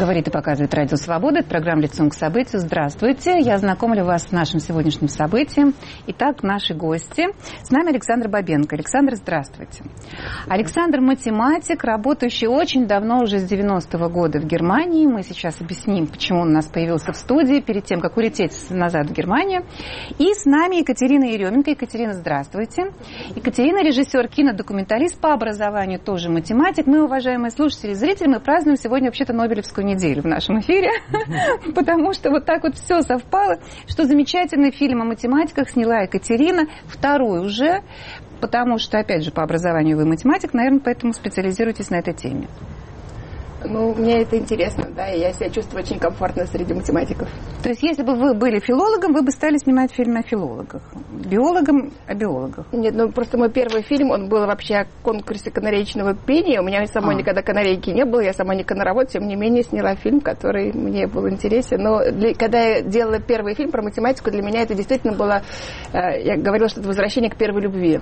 Говорит и показывает Радио Свобода. Это программа «Лицом к событию». Здравствуйте. Я знакомлю вас с нашим сегодняшним событием. Итак, наши гости. С нами Александр Бабенко. Александр, здравствуйте. Александр – математик, работающий очень давно, уже с 90-го года в Германии. Мы сейчас объясним, почему он у нас появился в студии, перед тем, как улететь назад в Германию. И с нами Екатерина Еременко. Екатерина, здравствуйте. Екатерина – режиссер, кинодокументалист, по образованию тоже математик. Мы, уважаемые слушатели и зрители, мы празднуем сегодня вообще-то Нобелевскую неделю в нашем эфире, потому что вот так вот все совпало, что замечательный фильм о математиках сняла Екатерина, второй уже, потому что, опять же, по образованию вы математик, наверное, поэтому специализируетесь на этой теме. Ну, мне это интересно, да, и я себя чувствую очень комфортно среди математиков. То есть, если бы вы были филологом, вы бы стали снимать фильмы о филологах, биологом о биологах? Нет, ну, просто мой первый фильм, он был вообще о конкурсе канареечного пения, у меня самой никогда канарейки не было, я сама не коновод, тем не менее сняла фильм, который мне был интересен, но когда я делала первый фильм про математику, для меня это действительно было, я говорила, что это возвращение к первой любви.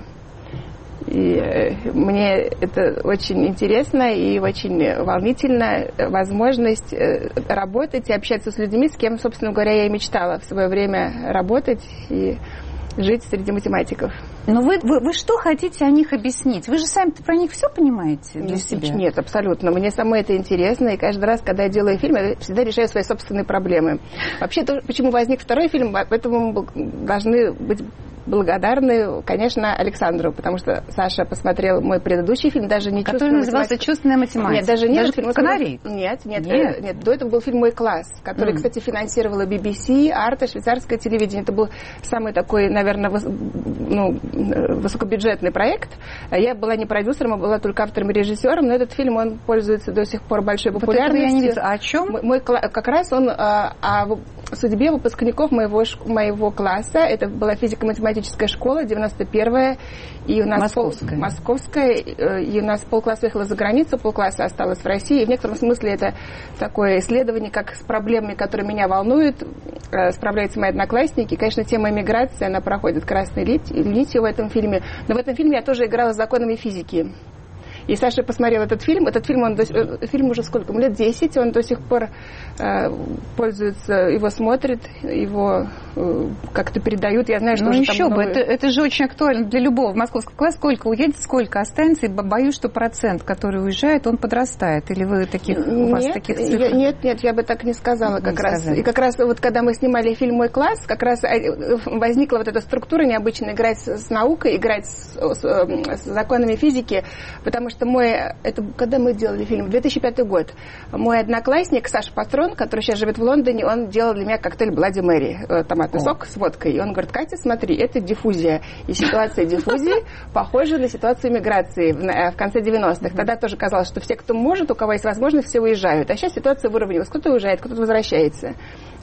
И мне это очень интересно и очень волнительно, возможность работать и общаться с людьми, с кем, собственно говоря, я и мечтала в свое время работать и жить среди математиков. Но вы что хотите о них объяснить? Вы же сами-то про них все понимаете для себя? Нет, абсолютно. Мне самой это интересно, и каждый раз, когда я делаю фильм, я всегда решаю свои собственные проблемы. Вообще, почему возник второй фильм, поэтому мы должны быть благодарны, конечно, Александру, потому что Саша посмотрел мой предыдущий фильм, даже не который назывался «Чувственная математика». Нет, даже не даже фильм «Канарей». Нет. До этого был фильм «Мой класс», который, кстати, финансировала BBC, Арта, швейцарское телевидение. Это был самый такой, наверное, высокобюджетный проект. Я была не продюсером, а была только автором и режиссером, но этот фильм, он пользуется до сих пор большой популярностью. Вот я не вижу. А о чем? Как раз он о судьбе выпускников моего класса. Это была физико-математическая школа, 91-я, и у нас Московская, и у нас полкласса уехала за границу, полкласса осталось в России. И в некотором смысле это такое исследование, как с проблемами, которые меня волнуют, справляются мои одноклассники. И, конечно, тема эмиграции, она проходит красной нитью в этом фильме. Но в этом фильме я тоже играла с законами физики. И Саша посмотрел этот фильм. Этот фильм, фильм уже сколько? Ему лет 10, он до сих пор пользуется, его смотрит, его как-то передают. Я знаю, что уже еще там бы, это же очень актуально для любого московского класса. Сколько уедет, сколько останется, и боюсь, что процент, который уезжает, он подрастает. Или вы таких, у вас таких цифр? Нет, я бы так не сказала как раз. И как раз вот когда мы снимали фильм «Мой класс», как раз возникла вот эта структура необычно играть с наукой, играть с законами физики, потому что когда мы делали фильм, 2005 год, мой одноклассник Саша Патрон, который сейчас живет в Лондоне, он делал для меня коктейль Блади Мэри, томатный сок с водкой. И он говорит: Катя, смотри, это диффузия. И ситуация диффузии похожа на ситуацию миграции в конце 90-х. Тогда тоже казалось, что все, кто может, у кого есть возможность, все уезжают. А сейчас ситуация выровнялась. Кто-то уезжает, кто-то возвращается.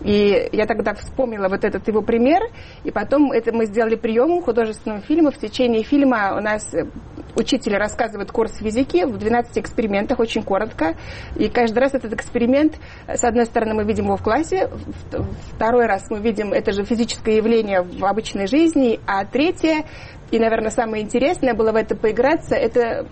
И я тогда вспомнила вот этот его пример, и потом это мы сделали прием художественного фильма. В течение фильма у нас учитель рассказывает курс физики в 12 экспериментах, очень коротко. И каждый раз этот эксперимент, с одной стороны, мы видим его в классе, второй раз мы видим это же физическое явление в обычной жизни, а третье, и, наверное, самое интересное было в это поиграться, это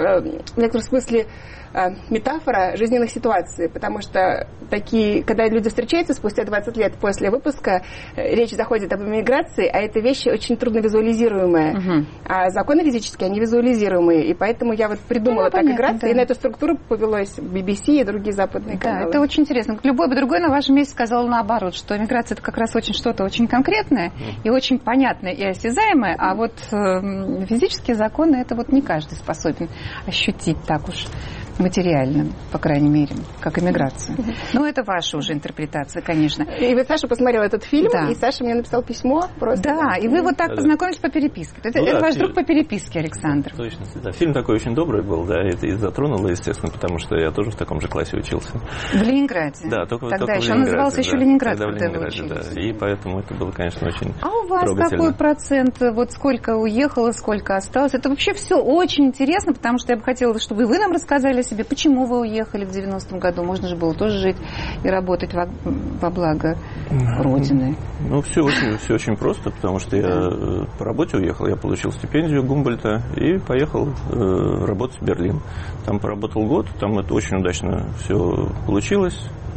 в некотором смысле метафора жизненных ситуаций, потому что когда люди встречаются спустя 20 лет после выпуска, речь заходит об эмиграции, а это вещи очень трудно визуализируемые. А законы физические, они визуализируемые, и поэтому я вот придумала так играться, да. И на эту структуру повелось BBC и другие западные каналы. Да, это очень интересно. Любой бы другой на вашем месте сказал наоборот, что эмиграция — это как раз очень что-то очень конкретное и очень понятное и осязаемое, а вот физические законы — это вот не каждый способен ощутить так уж материально, по крайней мере, как эмиграция. Но это ваша уже интерпретация, конечно. И вот Саша посмотрел этот фильм, да. И Саша мне написал письмо просто. Да, и вы вот так познакомились по переписке. Это ваш друг по переписке, Александр. Точно, да. Фильм такой очень добрый был, да, это и затронуло, естественно, потому что я тоже в таком же классе учился. В Ленинграде? Да, только тогда в еще Ленинграде, назывался еще Ленинград, когда вы учились. Да. И поэтому это было, конечно, очень А у вас какой процент, вот сколько уехало, сколько осталось? Это вообще все очень интересно, потому что я бы хотела, чтобы вы нам рассказали о себе, почему вы уехали в 90-м году. Можно же было тоже жить и работать во благо Родины. Ну, все очень просто, потому что я по работе уехал, я получил стипендию Гумбольдта и поехал работать в Берлин. Там поработал год, там это очень удачно все получилось.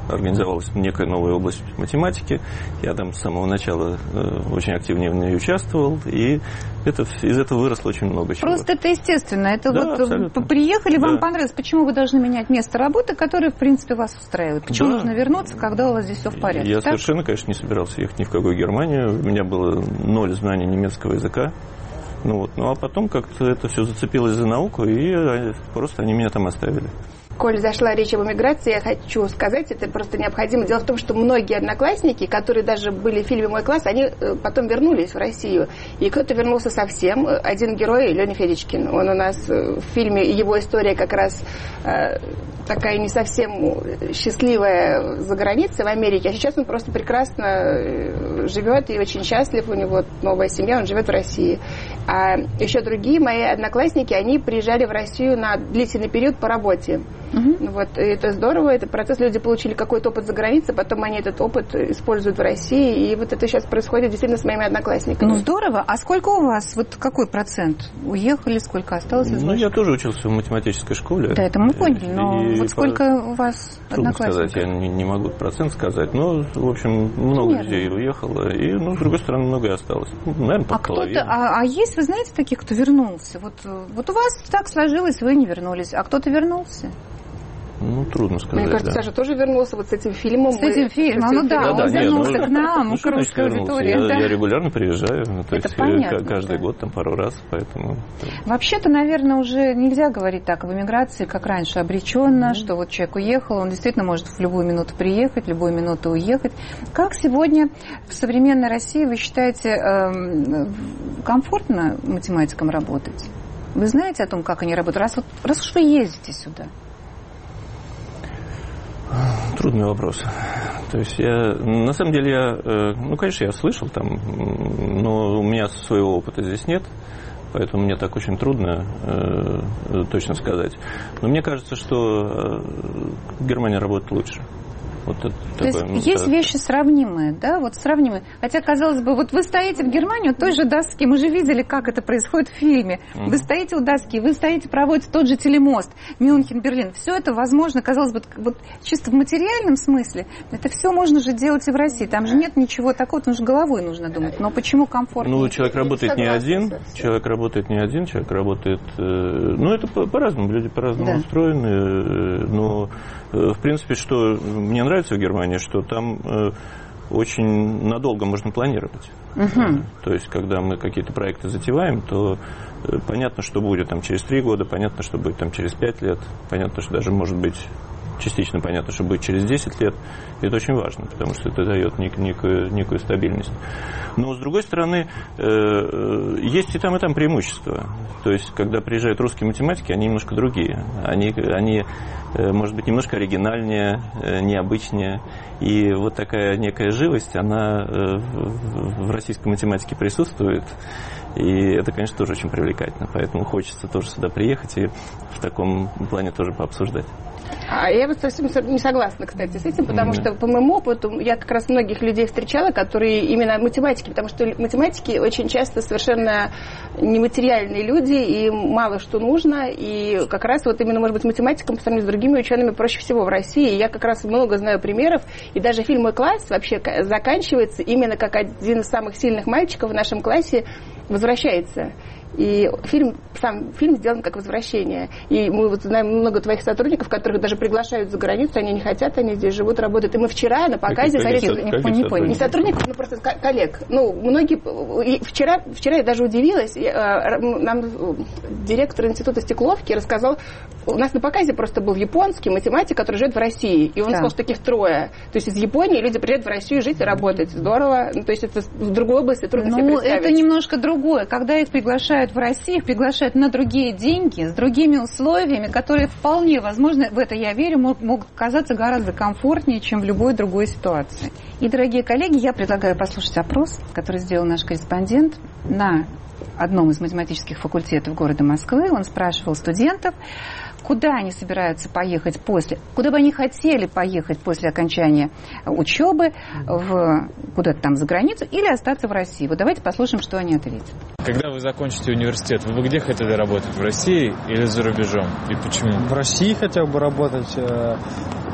организовалась некая новая область математики. Я там с самого начала очень активно в ней участвовал, и из этого выросло очень много чего. Просто это естественно. Это да, вот абсолютно. Приехали, вам понравилось. Почему вы должны менять место работы, которое, в принципе, вас устраивает? Почему нужно вернуться, когда у вас здесь все в порядке? Я совершенно, конечно, не собирался ехать ни в какую Германию. У меня было 0 знаний немецкого языка. Ну а потом как-то это все зацепилось за науку, и просто они меня там оставили. Коль зашла речь об эмиграции, я хочу сказать, это просто необходимо. Дело в том, что многие одноклассники, которые даже были в фильме «Мой класс», они потом вернулись в Россию. И кто-то вернулся совсем. Один герой, Леня Федичкин, он у нас в фильме, его история как раз такая не совсем счастливая за границей в Америке, а сейчас он просто прекрасно живет и очень счастлив, у него новая семья, он живет в России. А еще другие мои одноклассники, они приезжали в Россию на длительный период по работе. Вот, и это здорово, это процесс, люди получили какой-то опыт за границей, потом они этот опыт используют в России, и вот это сейчас происходит действительно с моими одноклассниками. Ну, здорово. А сколько у вас, вот какой процент уехали, сколько осталось из ваших? Я тоже учился в математической школе. Да, это мы поняли, но вот сколько у вас трудно одноклассников? сказать, я не могу процент сказать, но, в общем, много людей уехало, и, с другой стороны, много и осталось. Наверное, по половине. А есть, вы знаете, таких, кто вернулся? Вот у вас так сложилось, вы не вернулись, а кто-то вернулся? Трудно сказать. Мне кажется, Саша тоже вернулся вот с этим фильмом. С этим фильмом, он вернулся к нам, к русской аудитории. Я регулярно приезжаю, то есть понятно, каждый год, там, пару раз, поэтому... Вообще-то, наверное, уже нельзя говорить так об эмиграции, как раньше, обреченно, что вот человек уехал, он действительно может в любую минуту приехать, в любую минуту уехать. Как сегодня в современной России, вы считаете, комфортно математикам работать? Вы знаете о том, как они работают? Раз уж вы ездите сюда. Трудный вопрос. То есть на самом деле, конечно, я слышал там, но у меня своего опыта здесь нет, поэтому мне так очень трудно точно сказать. Но мне кажется, что Германия работает лучше. Вот то есть есть вещи сравнимые, да, вот сравнимые. Хотя, казалось бы, вот вы стоите в Германии у той же доски, мы же видели, как это происходит в фильме. Вы стоите у доски, вы стоите, проводите тот же телемост, Мюнхен, Берлин. Все это возможно, казалось бы, вот чисто в материальном смысле, это все можно же делать и в России. Там же нет ничего такого, потому что головой нужно думать. Но почему комфортно? Человек работает не один, человек работает... это по-разному, люди по-разному устроены, но... В принципе, что мне нравится в Германии, что там очень надолго можно планировать. То есть, когда мы какие-то проекты затеваем, то понятно, что будет там через 3 года, понятно, что будет там через 5 лет, понятно, что даже может быть частично понятно, что будет через 10 лет. И это очень важно, потому что это дает некую стабильность. Но, с другой стороны, есть и там преимущества. То есть, когда приезжают русские математики, они немножко другие. Они может быть, немножко оригинальнее, необычнее. И вот такая некая живость, она в российской математике присутствует. И это, конечно, тоже очень привлекательно. Поэтому хочется тоже сюда приехать и в таком плане тоже пообсуждать. А я вот совсем не согласна, кстати, с этим, потому что по моему опыту я как раз многих людей встречала, которые именно математики, потому что математики очень часто совершенно нематериальные люди, и мало что нужно, и как раз вот именно, может быть, математикам по сравнению с другими учеными проще всего в России. И я как раз много знаю примеров, и даже фильм «Мой класс» вообще заканчивается именно как один из самых сильных мальчиков в нашем классе возвращается. И сам фильм сделан как возвращение. И мы вот знаем много твоих сотрудников, которых даже приглашают за границу, они не хотят, они здесь живут, работают. И мы вчера на показе... Не сотрудников, но просто коллег. Многие... Вчера я даже удивилась. Нам директор института Стекловки рассказал... У нас на показе просто был японский математик, который живет в России. И он сказал, что таких 3. То есть из Японии люди приезжают в Россию жить и работать. Здорово. То есть это в другой области трудно себе представить. Это немножко другое. Когда их приглашают в Россию, их приглашают на другие деньги, с другими условиями, которые вполне возможно, в это я верю, могут казаться гораздо комфортнее, чем в любой другой ситуации. И, дорогие коллеги, я предлагаю послушать опрос, который сделал наш корреспондент на одном из математических факультетов города Москвы. Он спрашивал студентов, куда они собираются поехать куда бы они хотели поехать после окончания учебы, куда-то там за границу, или остаться в России. Вот давайте послушаем, что они ответят. Когда вы закончите университет, вы бы где хотели работать? В России или за рубежом? И почему? В России хотел бы работать.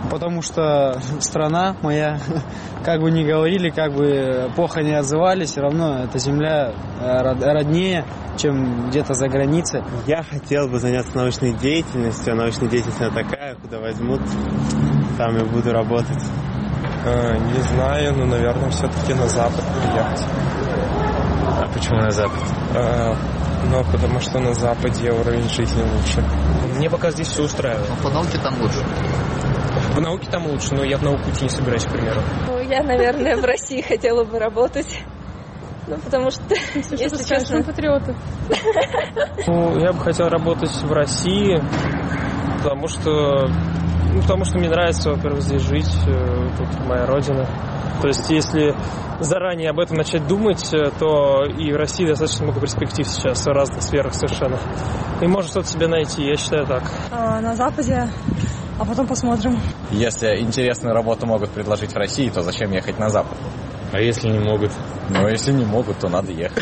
Потому что страна моя, как бы ни говорили, как бы плохо не отзывались, все равно эта земля роднее, чем где-то за границей. Я хотел бы заняться научной деятельностью, а научная деятельность она такая, куда возьмут, там я буду работать. Не знаю, но, наверное, все-таки на Запад приехать. А почему на Запад? Потому что на Западе уровень жизни лучше. Мне пока здесь все устраивает. Но по науке там лучше. По науке там лучше, но я в науку идти не собираюсь, к примеру. Я, наверное, в России хотела бы работать. Потому что, если честно... патриоты. Я бы хотел работать в России, потому что мне нравится, во-первых, здесь жить, тут моя родина. То есть, если заранее об этом начать думать, то и в России достаточно много перспектив сейчас в разных сферах совершенно. И можно что-то себе найти, я считаю так. На Западе, а потом посмотрим. Если интересную работу могут предложить в России, то зачем ехать на Запад? А если не могут? Ну, если не могут, то надо ехать.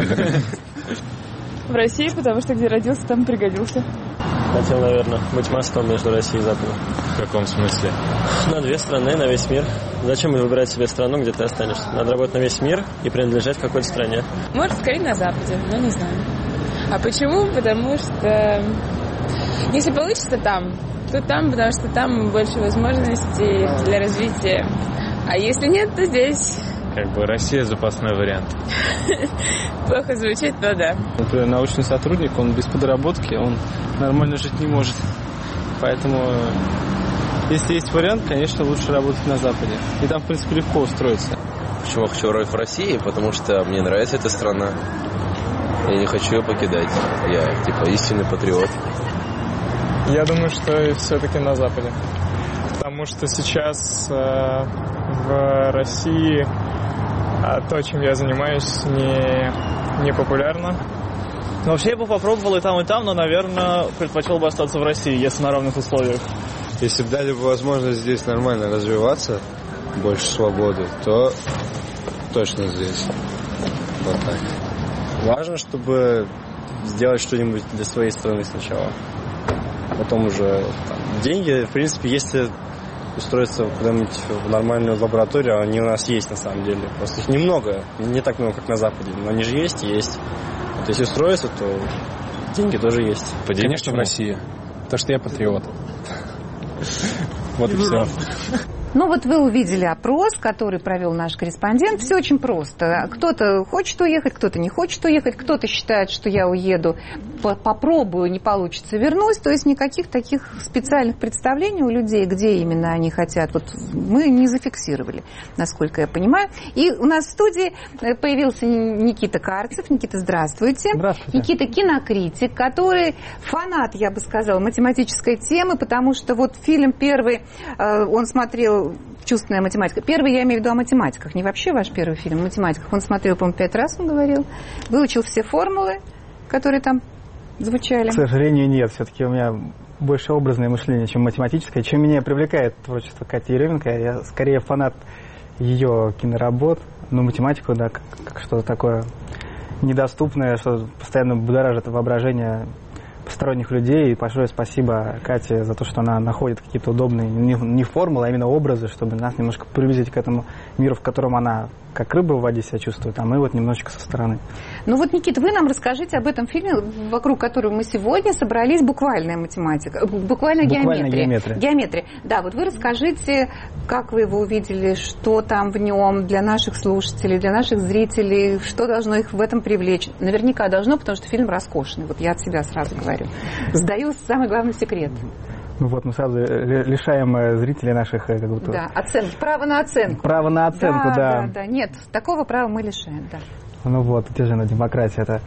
В России, потому что где родился, там пригодился. Хотел, наверное, быть мостом между Россией и Западом. В каком смысле? На две страны, на весь мир. Зачем выбирать себе страну, где ты останешься? Надо работать на весь мир и принадлежать какой-то стране. Может, скорее на Западе, но не знаю. А почему? Потому что если получится там, то там, потому что там больше возможностей для развития. А если нет, то здесь. Как бы Россия запасной вариант. Плохо звучит, но да. Например, научный сотрудник, он без подработки, он нормально жить не может. Поэтому, если есть вариант, конечно, лучше работать на Западе. И там, в принципе, легко устроиться. Почему я хочу работать в России? Потому что мне нравится эта страна. Я не хочу ее покидать. Я, истинный патриот. Я думаю, что все-таки на Западе. Потому что сейчас в России то, чем я занимаюсь, не популярно. Вообще я бы попробовал и там, но, наверное, предпочел бы остаться в России, если на равных условиях. Если бы дали бы возможность здесь нормально развиваться, больше свободы, то точно здесь. Вот так. Важно, чтобы сделать что-нибудь для своей страны сначала. Потом уже деньги, в принципе, если устроиться куда-нибудь в нормальную лабораторию, они у нас есть на самом деле. Просто их немного, не так много, как на Западе, но они же есть и есть. Вот если устроиться, то деньги тоже есть. Конечно, в России. Потому что я патриот. Вот и все. Ну вот вы увидели опрос, который провел наш корреспондент. Все очень просто. Кто-то хочет уехать, кто-то не хочет уехать, кто-то считает, что я уеду, попробую, не получится, вернусь. То есть никаких таких специальных представлений у людей, где именно они хотят, вот мы не зафиксировали, насколько я понимаю. И у нас в студии появился Никита Карцев. Никита, здравствуйте. Здравствуйте. Никита кинокритик, который фанат, я бы сказала, математической темы, потому что вот фильм первый он смотрел «Чувственная математика». Первый, я имею в виду о математиках, не вообще ваш первый фильм, о математиках. Он смотрел, по-моему, 5 раз, он говорил. Выучил все формулы, которые там звучали. К сожалению, нет. Все-таки у меня больше образное мышление, чем математическое. Чем меня привлекает творчество Кати Еременко, я скорее фанат ее киноработ. Но математику, да, как что-то такое недоступное, что постоянно будоражит воображение посторонних людей. И большое спасибо Кате за то, что она находит какие-то удобные, не формулы, а именно образы, чтобы нас немножко приблизить к этому миру, в котором она как рыба в воде себя чувствует, а мы вот немножечко со стороны. Ну вот, Никита, вы нам расскажите об этом фильме, вокруг которого мы сегодня собрались, «Буквальная математика», буквальная геометрия. Геометрия. Да, вот вы расскажите, как вы его увидели, что там в нем для наших слушателей, для наших зрителей, что должно их в этом привлечь. Наверняка должно, потому что фильм роскошный. Вот я от себя сразу говорю. Сдаю самый главный секрет. Ну вот мы сразу лишаем зрителей наших как будто... Да, оценки. Право на оценку. Право на оценку, да. Да. Нет, такого права мы лишаем, да. Ну вот, где же она, демократия это.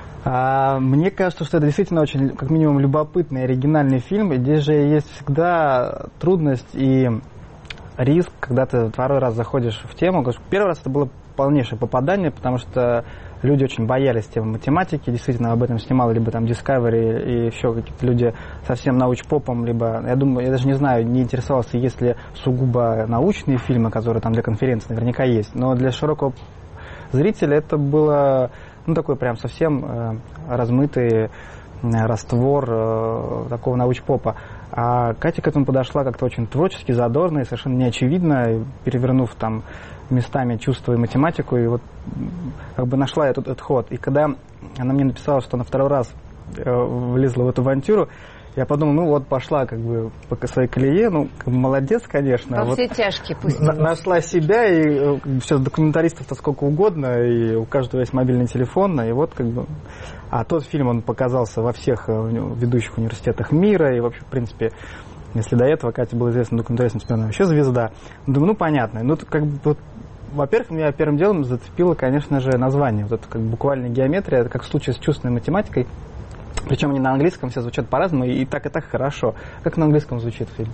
Мне кажется, что это действительно очень, как минимум, любопытный, оригинальный фильм. И здесь же есть всегда трудность и риск, когда ты второй раз заходишь в тему. Первый раз это было полнейшее попадание, потому что люди очень боялись темы математики, действительно об этом снимал либо там Discovery и еще какие-то люди совсем научпопом, либо, я думаю, я даже не знаю, не интересовался, есть ли сугубо научные фильмы, которые там для конференции наверняка есть, но для широкого зрителя это было, ну, такой прям совсем размытый раствор такого научпопа. А Катя к этому подошла как-то очень творчески, задорно и совершенно неочевидно, перевернув там местами чувство и математику, и вот как бы нашла этот ход. И когда она мне написала, что она второй раз влезла в эту авантюру, я подумал, ну вот пошла как бы по своей колее, ну как бы молодец, конечно. Во вот все тяжкие пусть. Нашла себя, и сейчас документаристов-то сколько угодно, и у каждого есть мобильный телефон, и вот как бы... А тот фильм, он показался во всех ведущих университетах мира, и вообще, в принципе, если до этого Катя была известна документаристом, теперь она вообще звезда. Думаю, ну понятно. Ну как бы вот, во-первых, меня первым делом зацепило, конечно же, название. Вот это как буквальная геометрия, это как в случае с чувственной математикой. Причем они на английском все звучат по-разному, и так хорошо. Как на английском звучит фильм?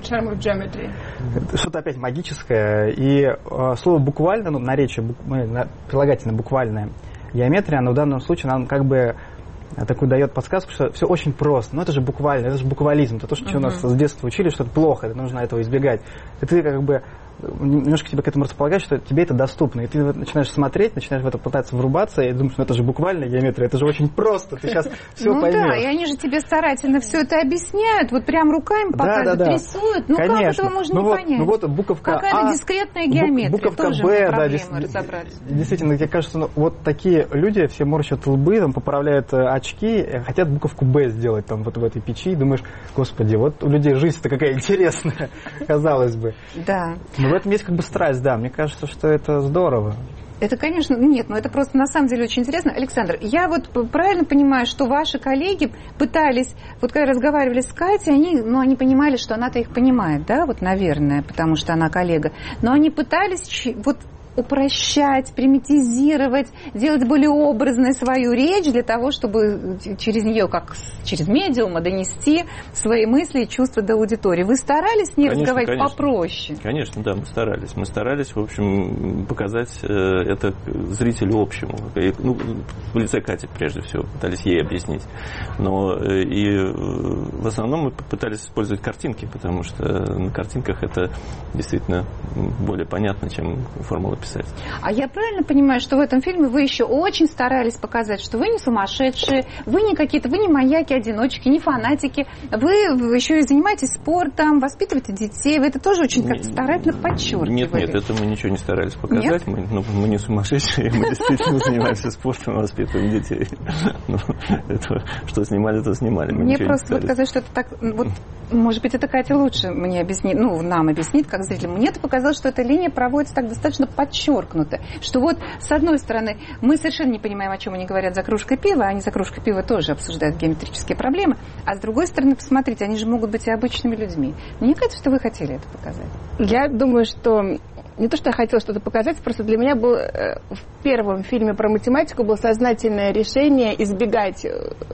Что-то опять магическое. И слово буквально, ну, наречие, прилагательно буквальное, геометрия, но в данном случае нам как бы такую дает подсказку, что все очень просто. Но это же буквально, это же буквализм. Это то, что у нас с детства учили, что это плохо, это нужно этого избегать. И ты как бы немножко тебя к этому располагаешь, что тебе это доступно. И ты начинаешь смотреть, начинаешь в это пытаться врубаться, и думаешь, ну это же буквально геометрия, это же очень просто, ты сейчас все поймешь. Ну да, и они же тебе старательно все это объясняют, вот прям руками показывают, рисуют. Ну конечно. Как этого можно не понять? Ну вот буковка какая-то дискретная геометрия, буковка тоже Б, проблема разобраться. Действительно, мне кажется, ну, вот такие люди все морщат лбы, там, поправляют очки, хотят буковку Б сделать там вот в этой печи, и думаешь, господи, вот у людей жизнь-то какая интересная, казалось бы. Да. Но в этом есть как бы страсть, да, мне кажется, что это здорово. Это, конечно, нет, но это просто на самом деле очень интересно. Александр, я вот правильно понимаю, что ваши коллеги пытались, вот когда разговаривали с Катей, они понимали, что она-то их понимает, да, вот, наверное, потому что она коллега, но они пытались вот упрощать, примитизировать, делать более образной свою речь для того, чтобы через нее, как через медиума, донести свои мысли и чувства до аудитории. Вы старались с ней разговаривать попроще? Конечно, да, мы старались. Мы старались, в общем, показать это зрителю общему. Ну, в лице Кати, прежде всего, пытались ей объяснить. Но и в основном мы пытались использовать картинки, потому что на картинках это действительно более понятно, чем формула писать. А я правильно понимаю, что в этом фильме вы еще очень старались показать, что вы не сумасшедшие, вы не какие-то, вы не маньяки-одиночки, не фанатики, вы еще и занимаетесь спортом, воспитываете детей, вы это тоже очень как-то старательно подчеркивали. Нет, это мы ничего не старались показать, мы не сумасшедшие, мы действительно занимаемся спортом, воспитываем детей. Что снимали, то снимали. Мне просто показалось, что это так, вот, может быть, это Катя лучше мне объяснит, ну, нам объяснит, как зрителям. Мне-то показалось, что эта линия проводится так достаточно подчеркнуто, что вот, с одной стороны, мы совершенно не понимаем, о чем они говорят за кружкой пива, они за кружкой пива тоже обсуждают геометрические проблемы, а с другой стороны, посмотрите, они же могут быть и обычными людьми. Мне кажется, что вы хотели это показать. Я думаю, что не то, что я хотела что-то показать, просто для меня был в первом фильме про математику было сознательное решение избегать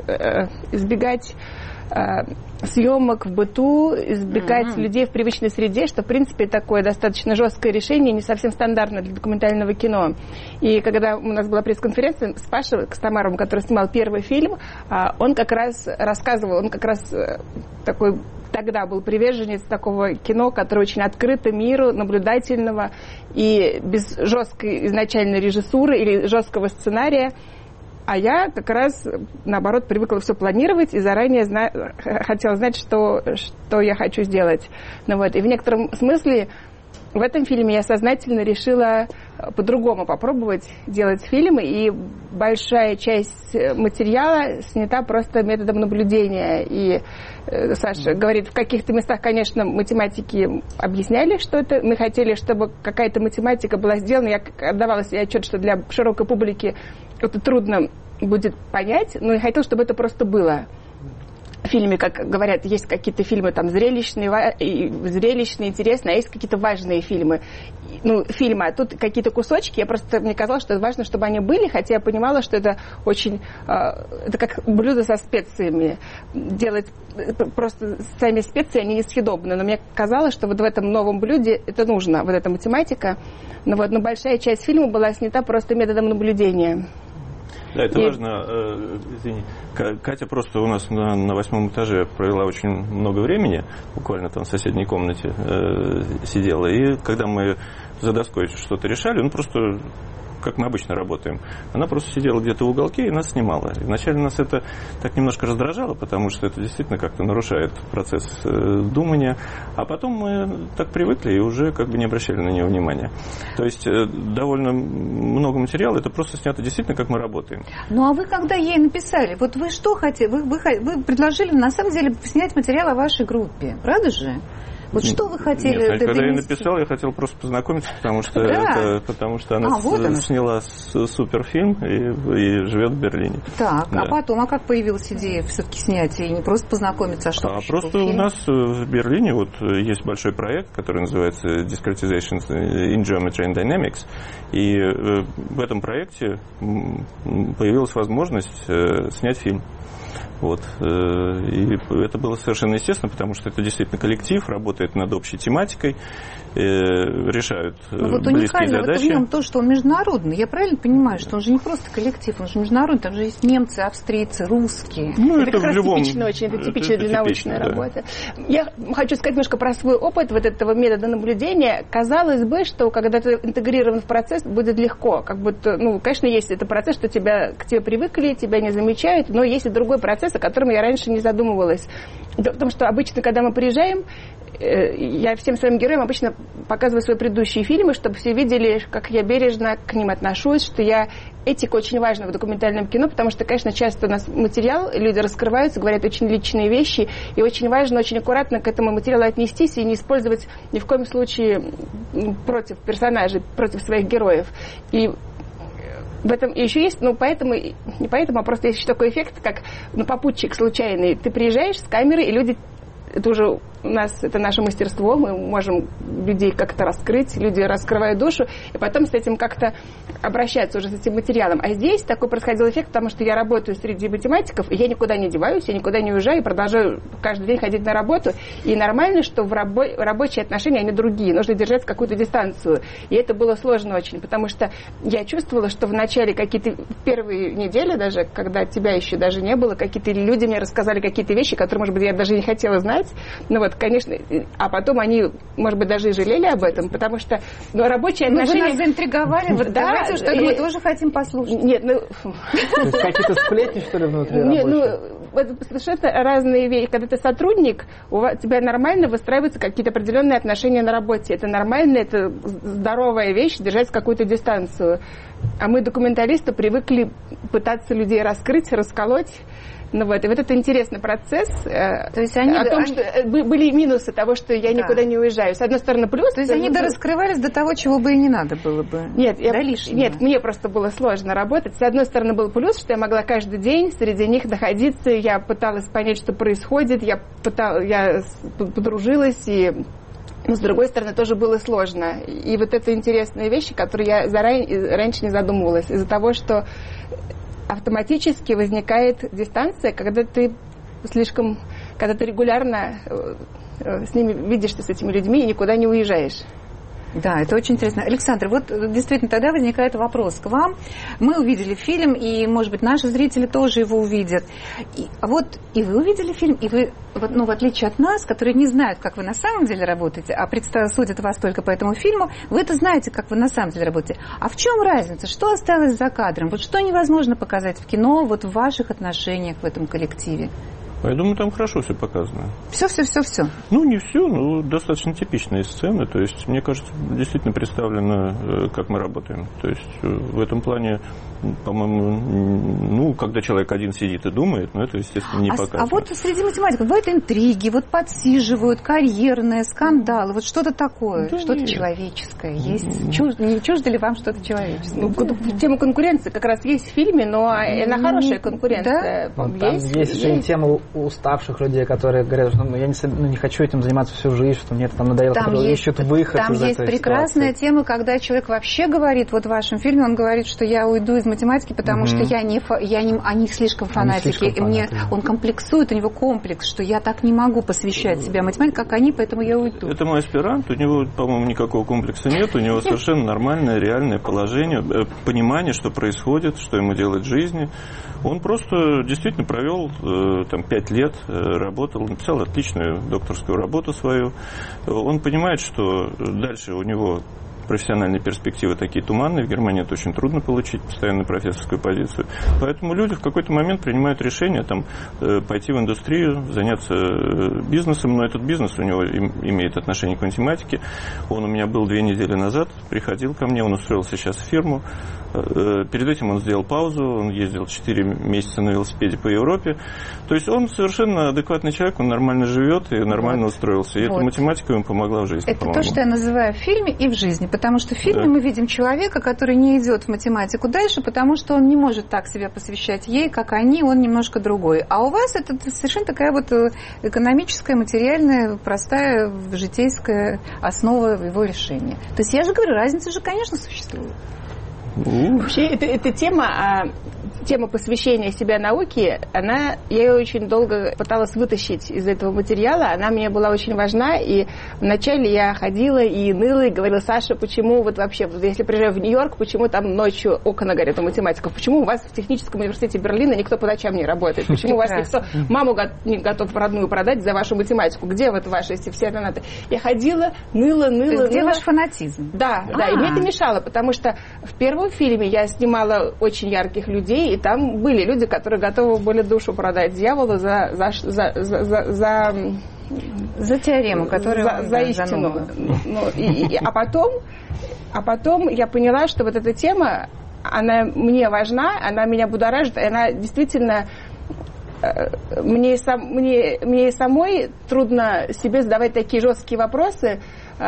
съемок в быту, избегать людей в привычной среде, что, в принципе, такое достаточно жесткое решение, не совсем стандартно для документального кино. И когда у нас была пресс-конференция с Пашей Костомаровым, который снимал первый фильм, он как раз рассказывал, он как раз такой тогда был приверженец такого кино, которое очень открыто миру, наблюдательного и без жесткой изначальной режиссуры или жесткого сценария. А я как раз, наоборот, привыкла все планировать и заранее хотела знать, что я хочу сделать. Ну, вот. И в некотором смысле в этом фильме я сознательно решила по-другому попробовать делать фильмы, и большая часть материала снята просто методом наблюдения. И Саша говорит, в каких-то местах, конечно, математики объясняли, что это. Мы хотели, чтобы какая-то математика была сделана. Я отдавала себе отчет, что для широкой публики это трудно будет понять, но я хотела, чтобы это просто было. В фильме, как говорят, есть какие-то фильмы там зрелищные, интересные, а есть какие-то важные фильмы. Ну, фильмы, а тут какие-то кусочки. Мне казалось, что это важно, чтобы они были, хотя я понимала, что это очень... это как блюдо со специями. Делать просто сами специи, они несъедобны. Но мне казалось, что вот в этом новом блюде это нужно, вот эта математика. Но большая часть фильма была снята просто методом наблюдения. Да, это важно. Извини. Катя просто у нас на 8-м этаже провела очень много времени, буквально там в соседней комнате сидела. И когда мы за доской что-то решали, просто как мы обычно работаем. Она просто сидела где-то в уголке и нас снимала. И вначале нас это так немножко раздражало, потому что это действительно как-то нарушает процесс думания. А потом мы так привыкли и уже как бы не обращали на нее внимания. То есть довольно много материала, это просто снято действительно, как мы работаем. Ну а вы когда ей написали, вот вы что хотели, вы предложили на самом деле снять материал о вашей группе, правда же? Вот что вы хотели? Нет, когда я написал, я хотел просто познакомиться, потому что она сняла суперфильм и живет в Берлине. Так, да. А потом, как появилась идея все-таки снять и не просто познакомиться, а что? Просто у нас в Берлине вот есть большой проект, который называется Discretization in Geometry and Dynamics, и в этом проекте появилась возможность снять фильм. Вот. И это было совершенно естественно, потому что это действительно коллектив, работает над общей тематикой, решают вот близкие задачи. Вот в нем то, что он международный. Я правильно понимаю, что он же не просто коллектив, он же международный, там же есть немцы, австрийцы, русские. Ну, это как раз типично очень, это типично для научной работы. Я хочу сказать немножко про свой опыт вот этого метода наблюдения. Казалось бы, что когда ты интегрирован в процесс, будет легко. Как будто, ну, конечно, есть этот процесс, что к тебе привыкли, тебя не замечают, но есть и другой процесс, о котором я раньше не задумывалась. Потому что обычно, когда мы приезжаем, я всем своим героям обычно показываю свои предыдущие фильмы, чтобы все видели, как я бережно к ним отношусь, что этика очень важна в документальном кино, потому что, конечно, часто у нас материал, люди раскрываются, говорят очень личные вещи, и очень важно, очень аккуратно к этому материалу отнестись и не использовать ни в коем случае против персонажей, против своих героев. И в этом еще есть, не поэтому, а просто есть еще такой эффект, как попутчик случайный. Ты приезжаешь с камерой, и люди, это уже у нас, это наше мастерство, мы можем людей как-то раскрыть, люди раскрывают душу, и потом с этим как-то обращаются уже с этим материалом. А здесь такой происходил эффект, потому что я работаю среди математиков, и я никуда не деваюсь, я никуда не уезжаю, и продолжаю каждый день ходить на работу. И нормально, что в рабочие отношения, они другие, нужно держать какую-то дистанцию. И это было сложно очень, потому что я чувствовала, что в начале какие-то первые недели даже, когда тебя еще даже не было, какие-то люди мне рассказали какие-то вещи, которые, может быть, я даже не хотела знать. Ну вот, конечно, а потом они, может быть, даже и жалели об этом, потому что рабочие отношения... Вы нас заинтриговали, вот давайте, что мы тоже хотим послушать. Нет, То есть какие-то сплетни, что ли, внутри рабочих? Нет, это совершенно разные вещи. Когда ты сотрудник, у тебя нормально выстраиваются какие-то определенные отношения на работе. Это нормально, это здоровая вещь, держать какую-то дистанцию. А мы, документалисты, привыкли пытаться людей раскрыть, расколоть. Ну вот, и вот это интересный процесс. То есть они, что были минусы того, что я никуда не уезжаю. С одной стороны, плюс... То есть они дораскрывались до того, чего бы и не надо было бы. Нет, мне просто было сложно работать. С одной стороны, был плюс, что я могла каждый день среди них находиться. Я пыталась понять, что происходит. Я подружилась и... Но, с другой стороны, тоже было сложно. И вот это интересные вещи, которые я раньше не задумывалась. Из-за того, что автоматически возникает дистанция, когда ты регулярно с ними видишься, с этими людьми, и никуда не уезжаешь. Да, это очень интересно. Александр, вот действительно тогда возникает вопрос к вам. Мы увидели фильм, и, может быть, наши зрители тоже его увидят. И вы увидели фильм, и вы, в отличие от нас, которые не знают, как вы на самом деле работаете, а судят вас только по этому фильму, вы-то знаете, как вы на самом деле работаете. А в чем разница? Что осталось за кадром? Вот что невозможно показать в кино, вот в ваших отношениях в этом коллективе? Я думаю, там хорошо все показано. Все. Ну, не все, но достаточно типичные сцены. То есть, мне кажется, действительно представлено, как мы работаем. То есть, в этом плане, по-моему, когда человек один сидит и думает, это, естественно, не показано. А вот среди математиков бывают интриги, подсиживают, карьерные, скандалы, вот что-то такое, что-то человеческое есть. Не чуждо ли вам что-то человеческое? Тема конкуренции как раз есть в фильме, но она хорошая конкуренция. Там есть еще и тема уставших людей, которые говорят, что я не хочу этим заниматься всю жизнь, что мне это там надоело, которые ищут выход из этой ситуации. Там есть прекрасная тема, когда человек вообще говорит, вот в вашем фильме он говорит, что я уйду из математики, потому что они слишком фанатики, и он комплексует, у него комплекс, что я так не могу посвящать себя математике, как они, поэтому я уйду. Это мой аспирант, у него, по-моему, никакого комплекса нет, у него совершенно нормальное, реальное положение, понимание, что происходит, что ему делать в жизни. Он просто действительно провел 5 лет, работал, написал отличную докторскую работу свою. Он понимает, что дальше у него профессиональные перспективы такие туманные. В Германии это очень трудно получить, постоянно профессорскую позицию. Поэтому люди в какой-то момент принимают решение там, пойти в индустрию, заняться бизнесом, но этот бизнес у него имеет отношение к математике. Он у меня был 2 недели назад, приходил ко мне, он устроился сейчас в фирму. Перед этим он сделал паузу, он ездил 4 месяца на велосипеде по Европе. То есть он совершенно адекватный человек, он нормально живет и нормально устроился. И эта математика ему помогла в жизни, это то, что я называю в фильме и в жизни. Потому что в фильме мы видим человека, который не идет в математику дальше, потому что он не может так себя посвящать ей, как они, он немножко другой. А у вас это совершенно такая вот экономическая, материальная, простая, житейская основа его решения. То есть я же говорю, разница же, конечно, существует. Вообще, эта тема посвящения себя науке, я ее очень долго пыталась вытащить из этого материала, она мне была очень важна, и вначале я ходила и ныла, и говорила: Саша, почему вот вообще, если приезжаю в Нью-Йорк, почему там ночью окна горят у математиков, почему у вас в техническом университете Берлина никто по ночам не работает, почему у вас никто маму не готов родную продать за вашу математику, где вот ваши все донаты? Я ходила, ныла. Где ваш фанатизм? Да, и мне это мешало, потому что в первом фильме я снимала очень ярких людей, и там были люди, которые готовы были душу продать дьяволу за теорему, которую за истину. А потом я поняла, что вот эта тема, она мне важна, она меня будоражит, и она действительно мне самой трудно себе задавать такие жесткие вопросы.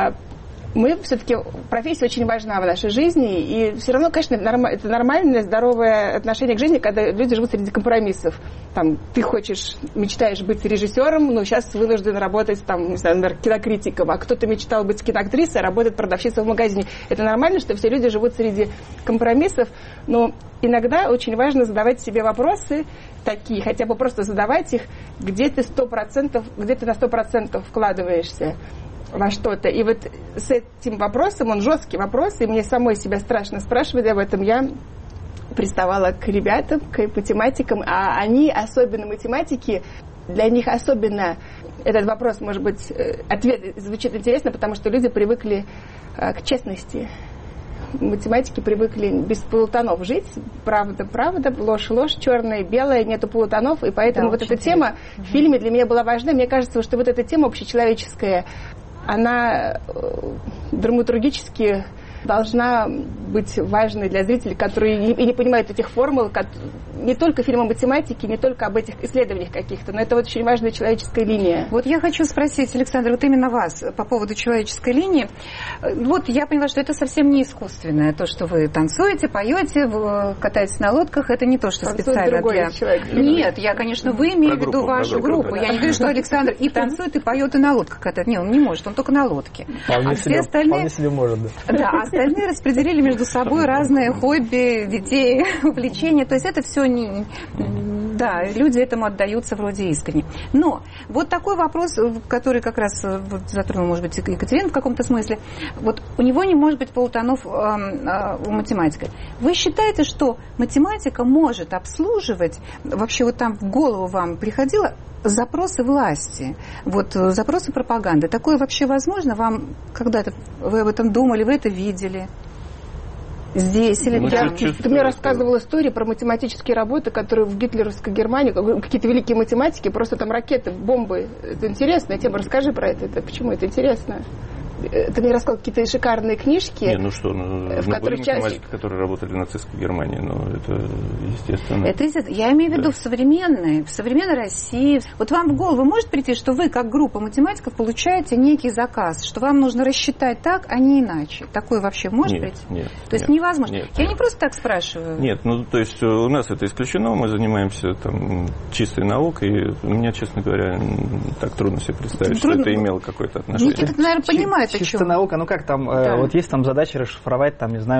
Мы все-таки, профессия очень важна в нашей жизни, и все равно, конечно, это нормальное, здоровое отношение к жизни, когда люди живут среди компромиссов. Там, ты мечтаешь быть режиссером, но сейчас вынужден работать, там, не знаю, кинокритиком, а кто-то мечтал быть киноактрисой, а работает продавщицей в магазине. Это нормально, что все люди живут среди компромиссов, но иногда очень важно задавать себе вопросы такие, хотя бы просто задавать их, где ты на 100% вкладываешься во что-то. И вот с этим вопросом, он жесткий вопрос, и мне самой себя страшно спрашивать об этом, я приставала к ребятам, к математикам, а они, особенно математики, для них особенно этот вопрос, может быть, ответ звучит интересно, потому что люди привыкли к честности. Математики привыкли без полутонов жить. Правда, ложь, черное, белое, нету полутонов, и поэтому эта тема в фильме для меня была важна. Мне кажется, что вот эта тема общечеловеческая, она драматургически должна быть важной для зрителей, которые не понимают этих формул, не только фильма математики, не только об этих исследованиях каких-то, но это вот очень важная человеческая линия. Вот я хочу спросить, Александр, вот именно вас по поводу человеческой линии. Вот я поняла, что это совсем не искусственное. То, что вы танцуете, поете, катаетесь на лодках, это не то, что танцует специально для... Человек. Нет, вы имею в виду вашу группу. Я не говорю, что Александр и танцует, и поет, и на лодках катает. Нет, он не может, он только на лодке. Вполне себе может, да. Да, остальные распределили между собой разные хобби, детей, увлечения. То есть это все не... Да, люди этому отдаются вроде искренне. Но вот такой вопрос, который как раз затронул, может быть, Екатерина в каком-то смысле. Вот у него не может быть полутонов у математика. Вы считаете, что математика может обслуживать, вообще вот там в голову вам приходило, запросы власти, вот запросы пропаганды? Такое вообще возможно? Вам когда-то вы об этом думали, вы это видели? Здесь или там? Ты мне рассказывал историю про математические работы, которые в гитлеровской Германии, какие-то великие математики, просто там ракеты, бомбы. Это интересная тема. Расскажи про это. Почему это интересно? Ты мне рассказал какие-то шикарные книжки. Не, были математики, которые работали в нацистской Германии, но это естественно. Я имею в виду в современной России. Вот вам в голову может прийти, что вы, как группа математиков, получаете некий заказ, что вам нужно рассчитать так, а не иначе. Такое вообще может прийти? Нет. То есть невозможно? Я не просто так спрашиваю. Нет, то есть у нас это исключено, мы занимаемся там чистой наукой, и у меня, честно говоря, так трудно себе представить, что это имело какое-то отношение. Никита, наверное, понимает, чисто наука, как там, вот есть там задача расшифровать, там, не знаю,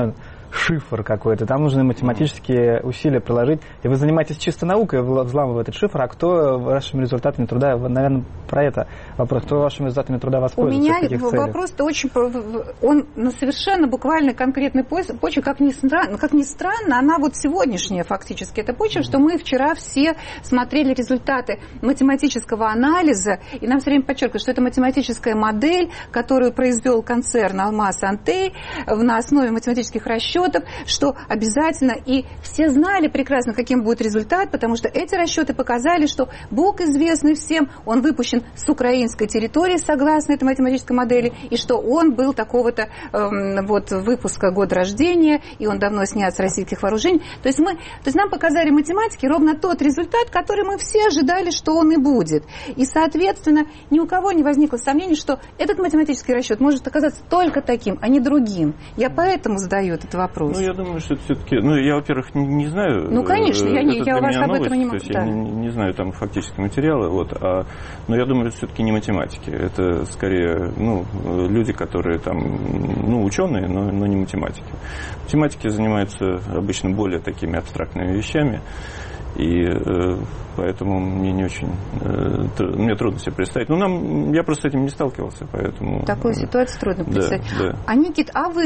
шифр какой-то, там нужны математические усилия приложить, и вы занимаетесь чисто наукой, взламывая этот шифр, а кто вашими результатами труда, наверное, про это вопрос, кто вашими результатами труда воспользуется? У меня вопрос-то очень, он на совершенно буквально конкретной почве, как ни странно, она вот сегодняшняя фактически, эта почва, что мы вчера все смотрели результаты математического анализа, и нам все время подчеркивают, что это математическая модель, которую произвел концерн «Алмаз Антей» на основе математических расчетов, что обязательно, и все знали прекрасно, каким будет результат, потому что эти расчеты показали, что Бог известный всем, он выпущен с украинской территории, согласно этой математической модели, и что он был такого-то выпуска, года рождения, и он давно снят с российских вооружений. То есть нам показали математики ровно тот результат, который мы все ожидали, что он и будет. И, соответственно, ни у кого не возникло сомнений, что этот математический расчет может оказаться только таким, а не другим. Я поэтому задаю этот вопрос. Я думаю, что это все-таки... я, во-первых, не знаю... конечно, я у вас об этом не могу... Я не знаю там фактические материалы, но я думаю, это все-таки не математики. Это скорее люди, которые там, ученые, но не математики. Математики занимаются обычно более такими абстрактными вещами, и поэтому мне не очень... Мне трудно себе представить. Я просто с этим не сталкивался, поэтому... Такую ситуацию трудно представить. Да. А, Никит, вы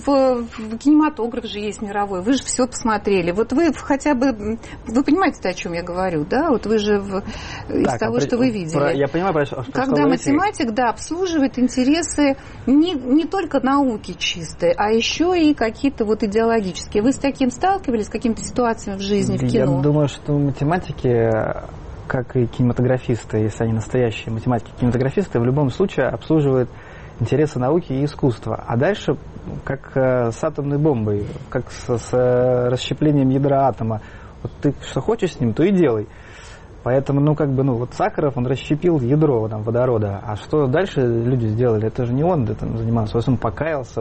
в кинематограф же есть мировой, вы же все посмотрели. Вот вы хотя бы... Вы понимаете, о чем я говорю, да? Вот вы же из того, что вы видели. Я понимаю, что когда математик, обслуживает интересы не только науки чистые, а еще и какие-то идеологические. Вы с таким сталкивались, с какими-то ситуациями в жизни, в кино? Я думаю, что математики, как и кинематографисты, если они настоящие математики-кинематографисты, в любом случае обслуживают интересы науки и искусства. А дальше, как с атомной бомбой, как с расщеплением ядра атома. Вот ты что хочешь с ним, то и делай. Поэтому, Сахаров, он расщепил ядро водорода. А что дальше люди сделали? Это же не он этим занимался. Он покаялся,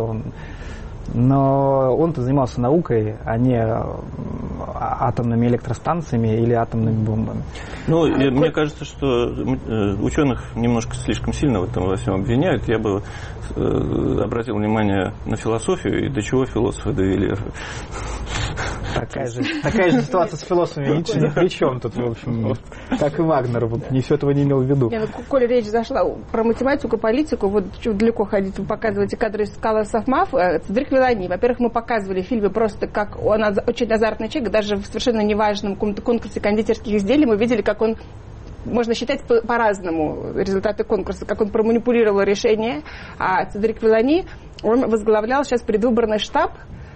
но он-то занимался наукой, а не атомными электростанциями или атомными бомбами. Мне кажется, что ученых немножко слишком сильно в этом во всем обвиняют. Я бы обратил внимание на философию и до чего философы довели. Такая же ситуация с философами, Ницше ни при чем тут, в общем, как и Вагнер, не все этого не имел в виду. Коля речь зашла про математику, политику, чуть далеко ходить, вы показываете кадры из Scholars of Math, Цедрик Вилани. Во-первых, мы показывали в фильме просто, как он очень азартный человек, даже в совершенно неважном каком-то конкурсе кондитерских изделий мы видели, как он, можно считать по-разному результаты конкурса, как он проманипулировал решение, а Цедрик Вилани, он возглавлял сейчас предвыборный штаб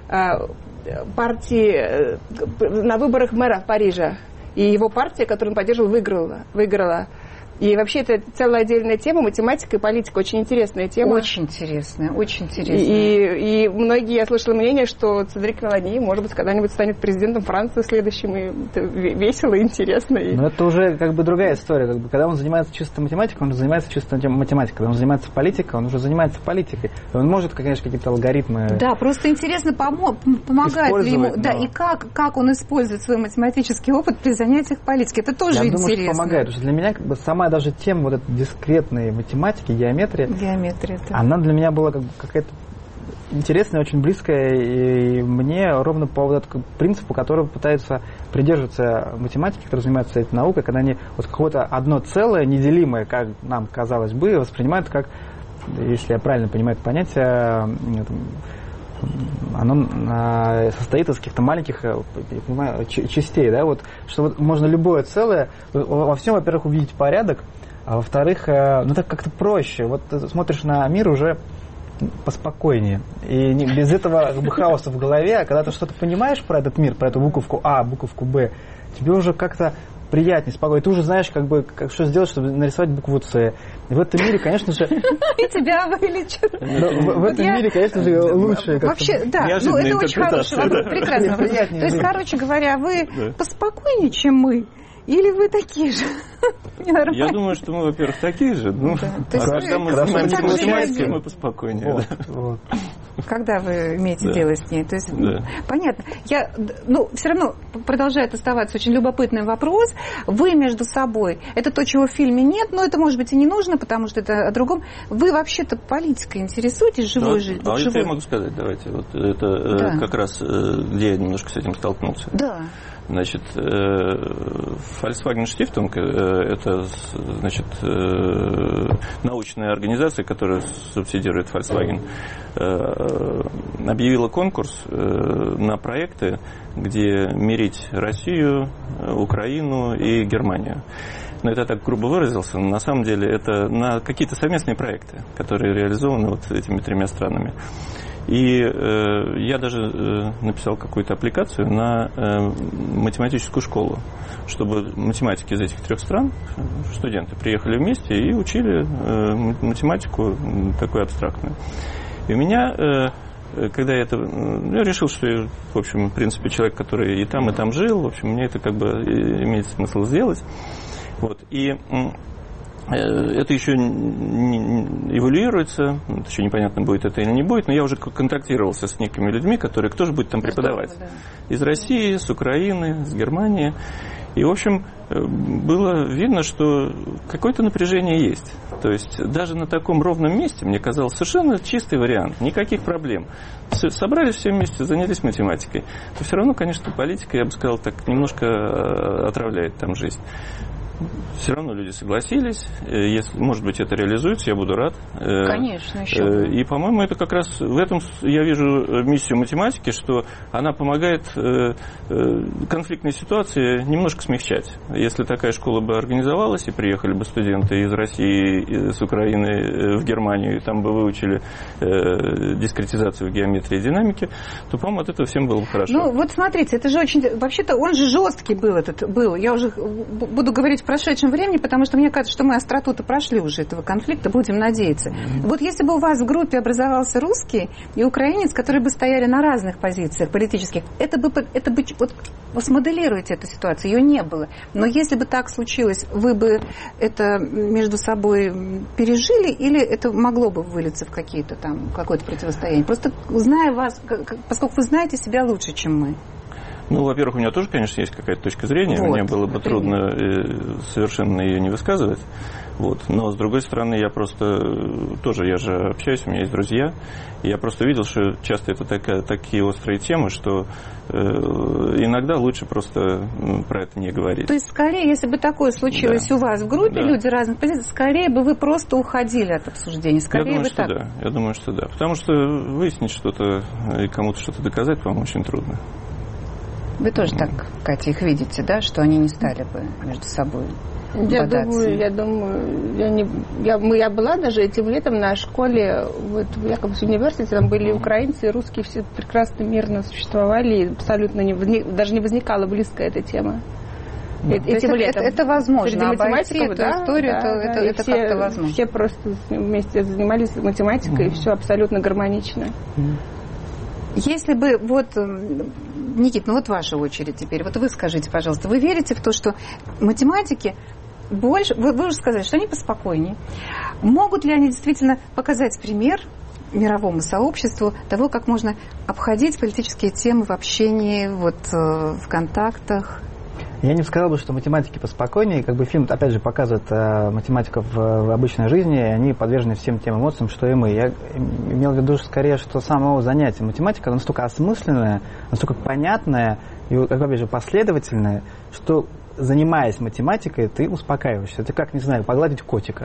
партии на выборах мэра Парижа. И его партия, которую он поддерживал, выиграла. И вообще это целая отдельная тема, математика и политика, очень интересная тема. Очень интересная, очень интересная. И многие, я слышала мнение, что Цедрик Вилани, может быть, когда-нибудь станет президентом Франции следующим, и это весело и интересно. Но это уже другая история. Когда он занимается чисто математикой, он занимается чисто математикой. Когда он занимается политикой, он уже занимается политикой. Он может, конечно, какие-то алгоритмы... Да, просто интересно, помогает ли ему... Да, и как он использует свой математический опыт при занятиях политикой. Это тоже интересно. Я думаю, что помогает. Потому что для меня сама даже тема этой дискретной математики, геометрия, она для меня была какая-то интересная, очень близкая, и мне ровно по принципу, которого пытаются придерживаться математики, которые занимаются этой наукой, когда они какое-то одно целое, неделимое, как нам казалось бы, воспринимают как, если я правильно понимаю это понятие, оно состоит из каких-то маленьких, я понимаю, частей, что можно любое целое, во всем, во-первых, увидеть порядок, а во-вторых, так как-то проще. Ты смотришь на мир уже поспокойнее. И без этого хаоса в голове, а когда ты что-то понимаешь про этот мир, про эту буковку А, буковку Б, тебе уже как-то приятнее, спокойнее. Ты уже знаешь, что сделать, чтобы нарисовать букву С. И в этом мире, конечно же... И тебя вылечат. В этом мире, конечно же, лучше. Вообще, да, это очень хороший вопрос. Прекрасно. То есть, короче говоря, вы поспокойнее, чем мы? Или вы такие же? Я думаю, что мы, во-первых, такие же. А когда мы занимаемся математикой, мы поспокойнее. Когда вы имеете дело с ней? То есть, понятно. Все равно продолжает оставаться очень любопытный вопрос. Вы между собой, это то, чего в фильме нет, но это, может быть, и не нужно, потому что это о другом. Вы вообще-то политикой интересуетесь, живой жизнью? Это я могу сказать, давайте. Вот это как раз, где я немножко с этим столкнулся. Да. Значит, Volkswagen Stiftung, это, значит, научная организация, которая субсидирует Volkswagen, объявила конкурс на проекты, где мирить Россию, Украину и Германию. Но это так грубо выразился, но на самом деле это на какие-то совместные проекты, которые реализованы вот этими 3 странами. И я даже написал какую-то аппликацию на математическую школу, чтобы математики из этих 3 стран, студенты, приехали вместе и учили математику такую абстрактную. И у меня, когда я решил, что я, в общем, в принципе, человек, который и там жил, в общем, мне это как бы имеет смысл сделать. Вот. И это еще эволюируется, еще непонятно, будет это или не будет, но я уже контактировался с некими людьми, которые, кто же будет там преподавать? Из России, с Украины, с Германии. И, в общем, было видно, что какое-то напряжение есть. То есть даже на таком ровном месте, мне казалось, совершенно чистый вариант, никаких проблем. Собрались все вместе, занялись математикой. Но все равно, конечно, политика, я бы сказал, так немножко отравляет там жизнь. Все равно люди согласились. Если, может быть, это реализуется, я буду рад. Конечно, еще. И, по-моему, это как раз в этом я вижу миссию математики, что она помогает конфликтные ситуации немножко смягчать. Если такая школа бы организовалась, и приехали бы студенты из России, с Украины в Германию, и там бы выучили дискретизацию в геометрии и динамике, то, по-моему, от этого всем было бы хорошо. Ну, вот смотрите, это же очень... Вообще-то он же жесткий был. Я уже буду говорить в прошедшем времени, потому что мне кажется, что мы остроту-то прошли уже этого конфликта, будем надеяться. Вот если бы у вас в группе образовался русский и украинец, которые бы стояли на разных позициях политических, это бы вот смоделируйте эту ситуацию, ее не было. Но если бы так случилось, вы бы это между собой пережили, или это могло бы вылиться в какое-то противостояние? Просто зная вас, поскольку вы знаете себя лучше, чем мы. Ну, во-первых, у меня тоже, конечно, есть какая-то точка зрения. Вот, мне было бы трудно совершенно ее не высказывать. Вот. Но, с другой стороны, я же общаюсь, у меня есть друзья. И я просто видел, что часто это такие острые темы, что иногда лучше просто про это не говорить. То есть, скорее, если бы такое случилось у вас в группе, люди разных позиций, скорее бы вы просто уходили от обсуждения. Скорее Я думаю, что да. Потому что выяснить что-то и кому-то что-то доказать, по-моему, очень трудно. Вы тоже так, Катя, их видите, да, что они не стали бы между собой бодаться? Я думаю, я была даже этим летом на школе вот, в Якобс университете, там были украинцы и русские, все прекрасно, мирно существовали, и абсолютно даже не возникала близко эта тема. Этим летом. Это возможно, обойти эту историю, это как-то возможно. Все просто вместе занимались математикой, и все абсолютно гармонично. Если бы, Никит, ваша очередь теперь. Вот вы скажите, пожалуйста, вы верите в то, что математики больше, вы уже сказали, что они поспокойнее. Могут ли они действительно показать пример мировому сообществу того, как можно обходить политические темы в общении, в контактах? Я не сказал бы, что математики поспокойнее. Как бы фильм, опять же, показывает математиков в обычной жизни, и они подвержены всем тем эмоциям, что и мы. Я имел в виду скорее, что само занятие математика настолько осмысленное, настолько понятное и, опять же, последовательное, что, занимаясь математикой, ты успокаиваешься. Это как, не знаю, погладить котика.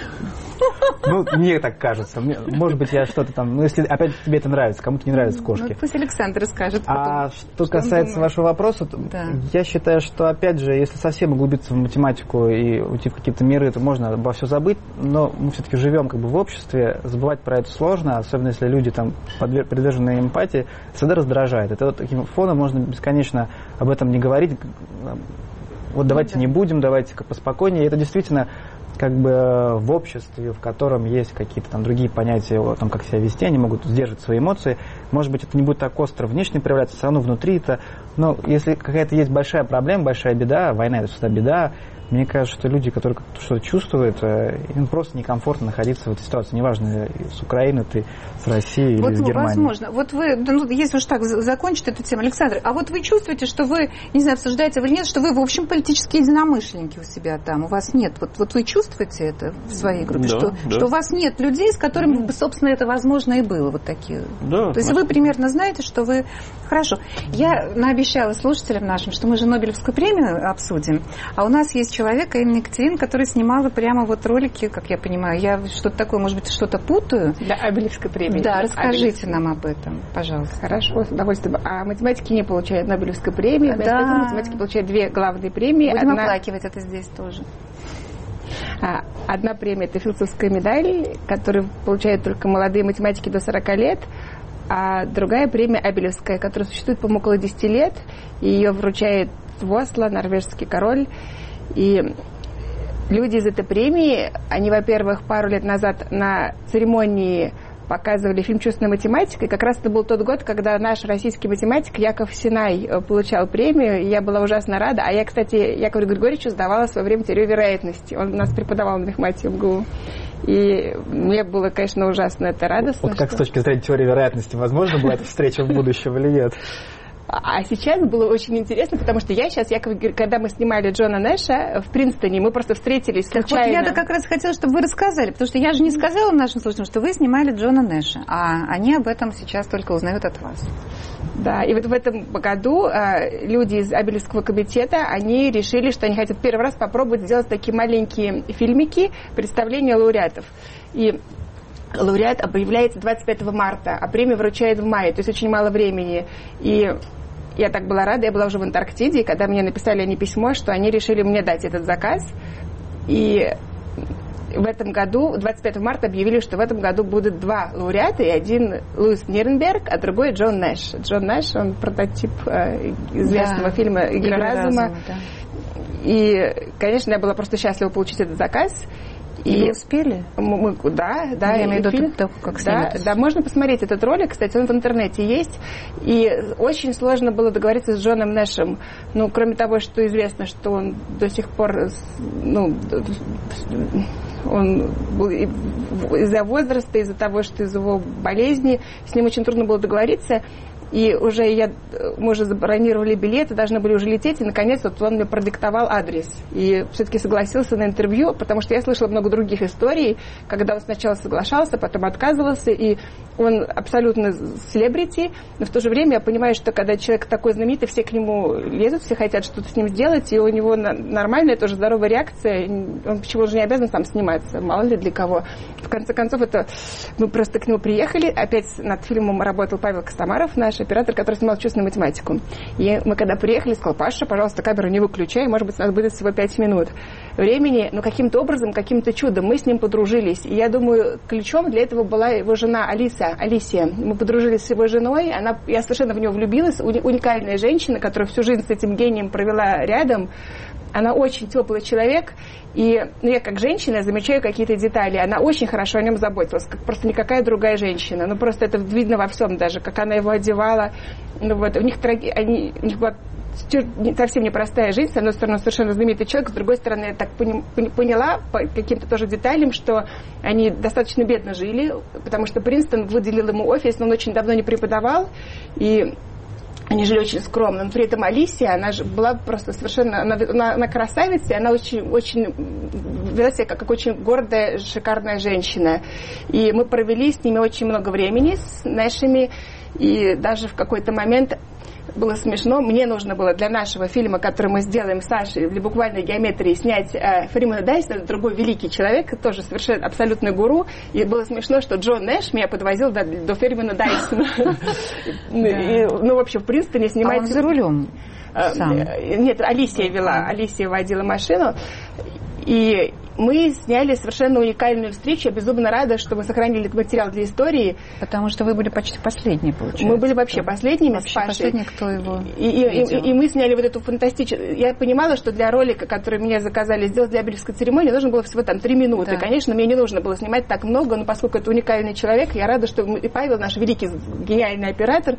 Мне так кажется. Может быть, я что-то там... если опять тебе это нравится, кому-то не нравятся кошки. Пусть Александр скажет. А что касается вашего вопроса, я считаю, что, опять же, если совсем углубиться в математику и уйти в какие-то миры, то можно обо все забыть, но мы все-таки живем в обществе, забывать про это сложно, особенно если люди там подвержены эмпатии, всегда раздражает. Это таким фоном можно бесконечно об этом не говорить. Давайте не будем, давайте поспокойнее. И это действительно в обществе, в котором есть какие-то там другие понятия о том, как себя вести, они могут сдерживать свои эмоции. Может быть, это не будет так остро внешне проявляться, все равно внутри это... Но если какая-то есть большая проблема, большая беда, война – это всегда беда, мне кажется, что люди, которые что-то чувствуют, им просто некомфортно находиться в этой ситуации. Неважно, с Украины ты, с Россией или с Германией. Возможно. Вот вы, если уж так закончить эту тему, Александр, а вот вы чувствуете, что вы, не знаю, обсуждаете вы или нет, что вы, в общем, политические единомышленники у себя там, у вас нет. Вот вы чувствуете это в своей группе, что у вас нет людей, с которыми, собственно, это возможно и было, вот такие. Да, то есть вы примерно знаете, что вы... Хорошо. Я наобещала слушателям нашим, что мы же Нобелевскую премию обсудим, а у нас есть человек, Инна Екатерина, которая снимала прямо вот ролики, как я понимаю. Я что-то такое, может быть, что-то путаю. Для Нобелевской премии. Да, расскажите нам об этом, пожалуйста. Хорошо, с удовольствием. А математики не получают Нобелевской премии. Да. Математики получают 2 главные премии. Будем оплакивать это здесь тоже. Одна премия – это Филдсовская медаль, которую получают только молодые математики до 40 лет. А другая премия Абелевская, которая существует, по-моему, около 10 лет. И ее вручает в Осло норвежский король. И люди из этой премии, они, во-первых, пару лет назад на церемонии показывали фильм «Чувственная математика», и как раз это был тот год, когда наш российский математик Яков Синай получал премию, и я была ужасно рада. А я, кстати, Якову Григорьевичу сдавала в свое время теорию вероятности. Он у нас преподавал на мехмате МГУ. И мне было, конечно, ужасно это радостно. Вот как с точки зрения теории вероятности, возможно была эта встреча в будущем или нет? А сейчас было очень интересно, потому что я сейчас, когда мы снимали Джона Нэша в Принстоне, мы просто встретились случайно. Вот я-то как раз хотела, чтобы вы рассказали, потому что я же не сказала нашим слушателям, что вы снимали Джона Нэша, а они об этом сейчас только узнают от вас. Да, и вот в этом году люди из Абелевского комитета, они решили, что они хотят первый раз попробовать сделать такие маленькие фильмики, представления лауреатов. И лауреат объявляется 25 марта, а премию вручают в мае, то есть очень мало времени. И я так была рада, я была уже в Антарктиде, и когда мне написали они письмо, что они решили мне дать этот заказ. И в этом году, 25 марта, объявили, что в этом году будут 2 лауреата, и один Луис Нирнберг, а другой Джон Нэш. Джон Нэш, он прототип известного фильма «Игра разума». Да. И, конечно, я была просто счастлива получить этот заказ. И вы успели? Да. Я имею в виду, как снимать. Да, можно посмотреть этот ролик, кстати, он в интернете есть. И очень сложно было договориться с Джоном Нэшем. Ну, кроме того, что известно, что он до сих пор, он был из-за возраста, из-за того, что из-за его болезни, с ним очень трудно было договориться. И уже мы уже забронировали билеты, должны были уже лететь, и наконец вот он мне продиктовал адрес. И все-таки согласился на интервью, потому что я слышала много других историй, когда он сначала соглашался, потом отказывался, и он абсолютно селебрити, но в то же время я понимаю, что когда человек такой знаменитый, все к нему лезут, все хотят что-то с ним сделать, и у него нормальная, тоже здоровая реакция, он почему же не обязан сам сниматься, мало ли для кого. В конце концов, мы просто к нему приехали, опять над фильмом работал Павел Костомаров, наш оператор, который снимал «Чувственную математику». И мы когда приехали, сказал: Паша, пожалуйста, камеру не выключай, может быть, у нас будет всего 5 минут времени, но каким-то образом, каким-то чудом мы с ним подружились. И я думаю, ключом для этого была его жена Алисия. Мы подружились с его женой, я совершенно в нее влюбилась, уникальная женщина, которая всю жизнь с этим гением провела рядом. Она очень теплый человек, и я как женщина замечаю какие-то детали. Она очень хорошо о нем заботилась, как просто никакая другая женщина. Ну, просто это видно во всем даже, как она его одевала. Ну, вот, у них была совсем непростая жизнь. С одной стороны, совершенно знаменитый человек, с другой стороны, я так поняла по каким-то тоже деталям, что они достаточно бедно жили, потому что Принстон выделил ему офис, но он очень давно не преподавал, и они жили очень скромно. Но при этом Алисия, она же была просто совершенно... Она красавица, и она очень вела себя как очень гордая, шикарная женщина. И мы провели с ними очень много времени, с Нэшами, и даже в какой-то момент было смешно. Мне нужно было для нашего фильма, который мы сделаем с Сашей, для буквальной геометрии, снять Фримена Дайсона, другой великий человек, тоже совершенно абсолютный гуру. И было смешно, что Джон Нэш меня подвозил до Фримена Дайсона. Ну, вообще, в Принстоне снимать... А он за рулем сам? Нет, Алисия вела. Алисия водила машину. И мы сняли совершенно уникальную встречу. Я безумно рада, что мы сохранили этот материал для истории. Потому что вы были почти последние, получается. Мы были вообще последними с Пашей. Последние, кто его и мы сняли вот эту фантастическую... Я понимала, что для ролика, который меня заказали сделать для Абелевской церемонии, нужно было всего там 3 минуты. Да. Конечно, мне не нужно было снимать так много, но поскольку это уникальный человек, я рада, что и Павел, наш великий гениальный оператор,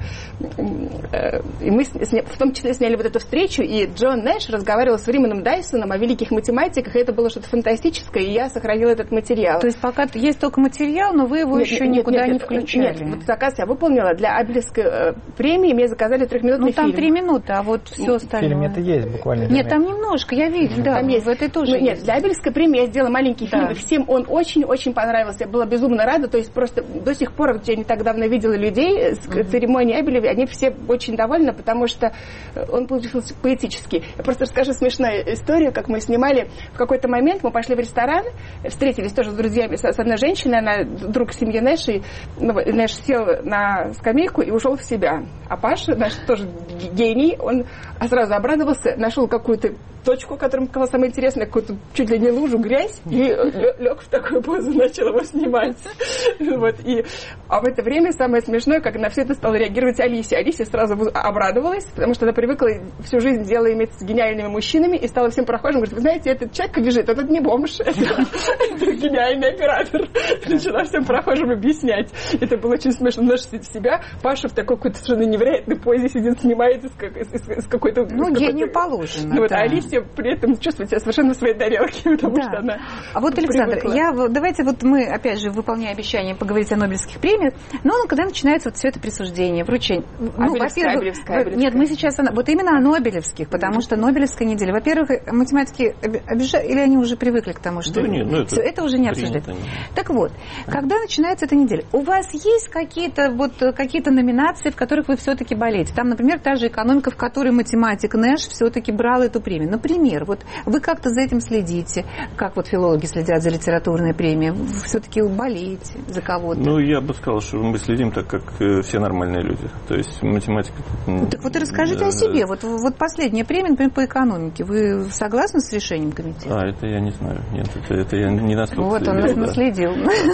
и мы в том числе сняли вот эту встречу, и Джон Нэш разговаривал с Фриманом Дайсоном о великих математиках, и это было что-то фантастическое, и я сохранила этот материал. То есть пока есть только материал, но вы его еще никуда не включали? Нет, вот заказ я выполнила. Для Абелевской премии мне заказали 3-минутный фильм. Ну, там 3 минуты, а вот все остальное. В фильме это есть буквально. Нет, там немножко, я видела, да, там есть. В этой тоже есть. Нет, для Абелевской премии я сделала маленький фильм, и всем он очень-очень понравился. Я была безумно рада, то есть просто до сих пор, я не так давно видела людей с церемонии Абелевой, они все очень довольны, потому что он получился поэтический. Я просто расскажу смешную историю, как мы снимали. В какой-то момент мы пошли в ресторан, встретились тоже с друзьями, с одной женщиной, она друг семьи Нэш, и Нэш сел на скамейку и ушел в себя. А Паша, наш тоже гений, он сразу обрадовался, нашел какую-то точку, которая показалась самое интересное, какую-то чуть ли не лужу, грязь, и лег в такую позу, начал его снимать. Вот, а в это время самое смешное, как на все это стала реагировать Алисия. Алисия сразу обрадовалась, потому что она привыкла всю жизнь дело иметь с гениальными мужчинами, и стала всем прохожим говорить: вы знаете, этот человек лежит, этот не бомж, это гениальный оператор. Начала всем прохожим объяснять. Это было очень смешно. Наш себя, Паша в такой какой-то совершенно невероятной позе сидит, снимает из какой-то... Ну, гению положено, вот, Алисия при этом чувствует себя совершенно в своей тарелке, потому что она... А вот, Александр, давайте вот мы, опять же, выполняя обещание поговорить о Нобелевских премиях, но когда начинается вот все это присуждение, вручение... Абелевская. Нет, мы сейчас вот именно о Нобелевских, потому что Нобелевская неделя. Во-первых, математики обижают, или они уже привыкли к тому, что... Да нет, все, это уже не обсуждается. Так вот, когда начинается эта неделя, у вас есть какие-то номинации, в которых вы все-таки болеете? Там, например, та же экономика, в которой математик Нэш все-таки брал эту премию. Например, вот вы как-то за этим следите, как вот филологи следят за литературной премией, вы все-таки болеете за кого-то? Ну, я бы сказал, что мы следим так, как все нормальные люди. То есть математика... Так вот и расскажите о себе. Вот последняя премия, например, по экономике. Вы согласны с решением комитета? Это я не знаю. Нет, это я не настолько вот следил. Вот он наследил.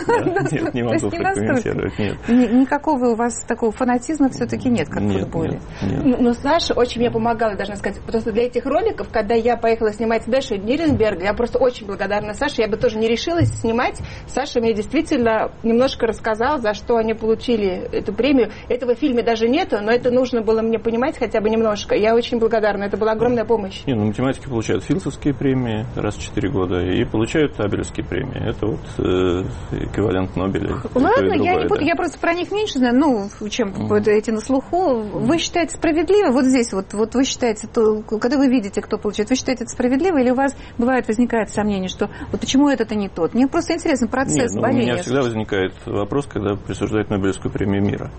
Нет, не могу прокомментировать. Никакого у вас такого фанатизма все-таки нет, как в футболе. Но Саша очень мне помогала, должна сказать. Просто для этих роликов, когда я поехала снимать Дэша и Нирнберг, я просто очень благодарна Саше. Я бы тоже не решилась снимать. Саша мне действительно немножко рассказал, за что они получили эту премию. Этого в фильме даже нету, но это нужно было мне понимать хотя бы немножко. Я очень благодарна. Это была огромная помощь. Математики получают филдсовские премии раз в 4 года и получают Абелевские премии. Это вот эквивалент Нобеля. Ладно, я не буду, я просто про них меньше знаю, чем эти на слуху. Вы считаете справедливо? Вот здесь вот вы считаете, когда вы видите, кто получает, вы считаете это справедливо, или у вас возникает сомнение, что вот почему это не тот? Мне просто интересно процесс боления. У меня всегда возникает вопрос, когда присуждают Нобелевскую премию мира.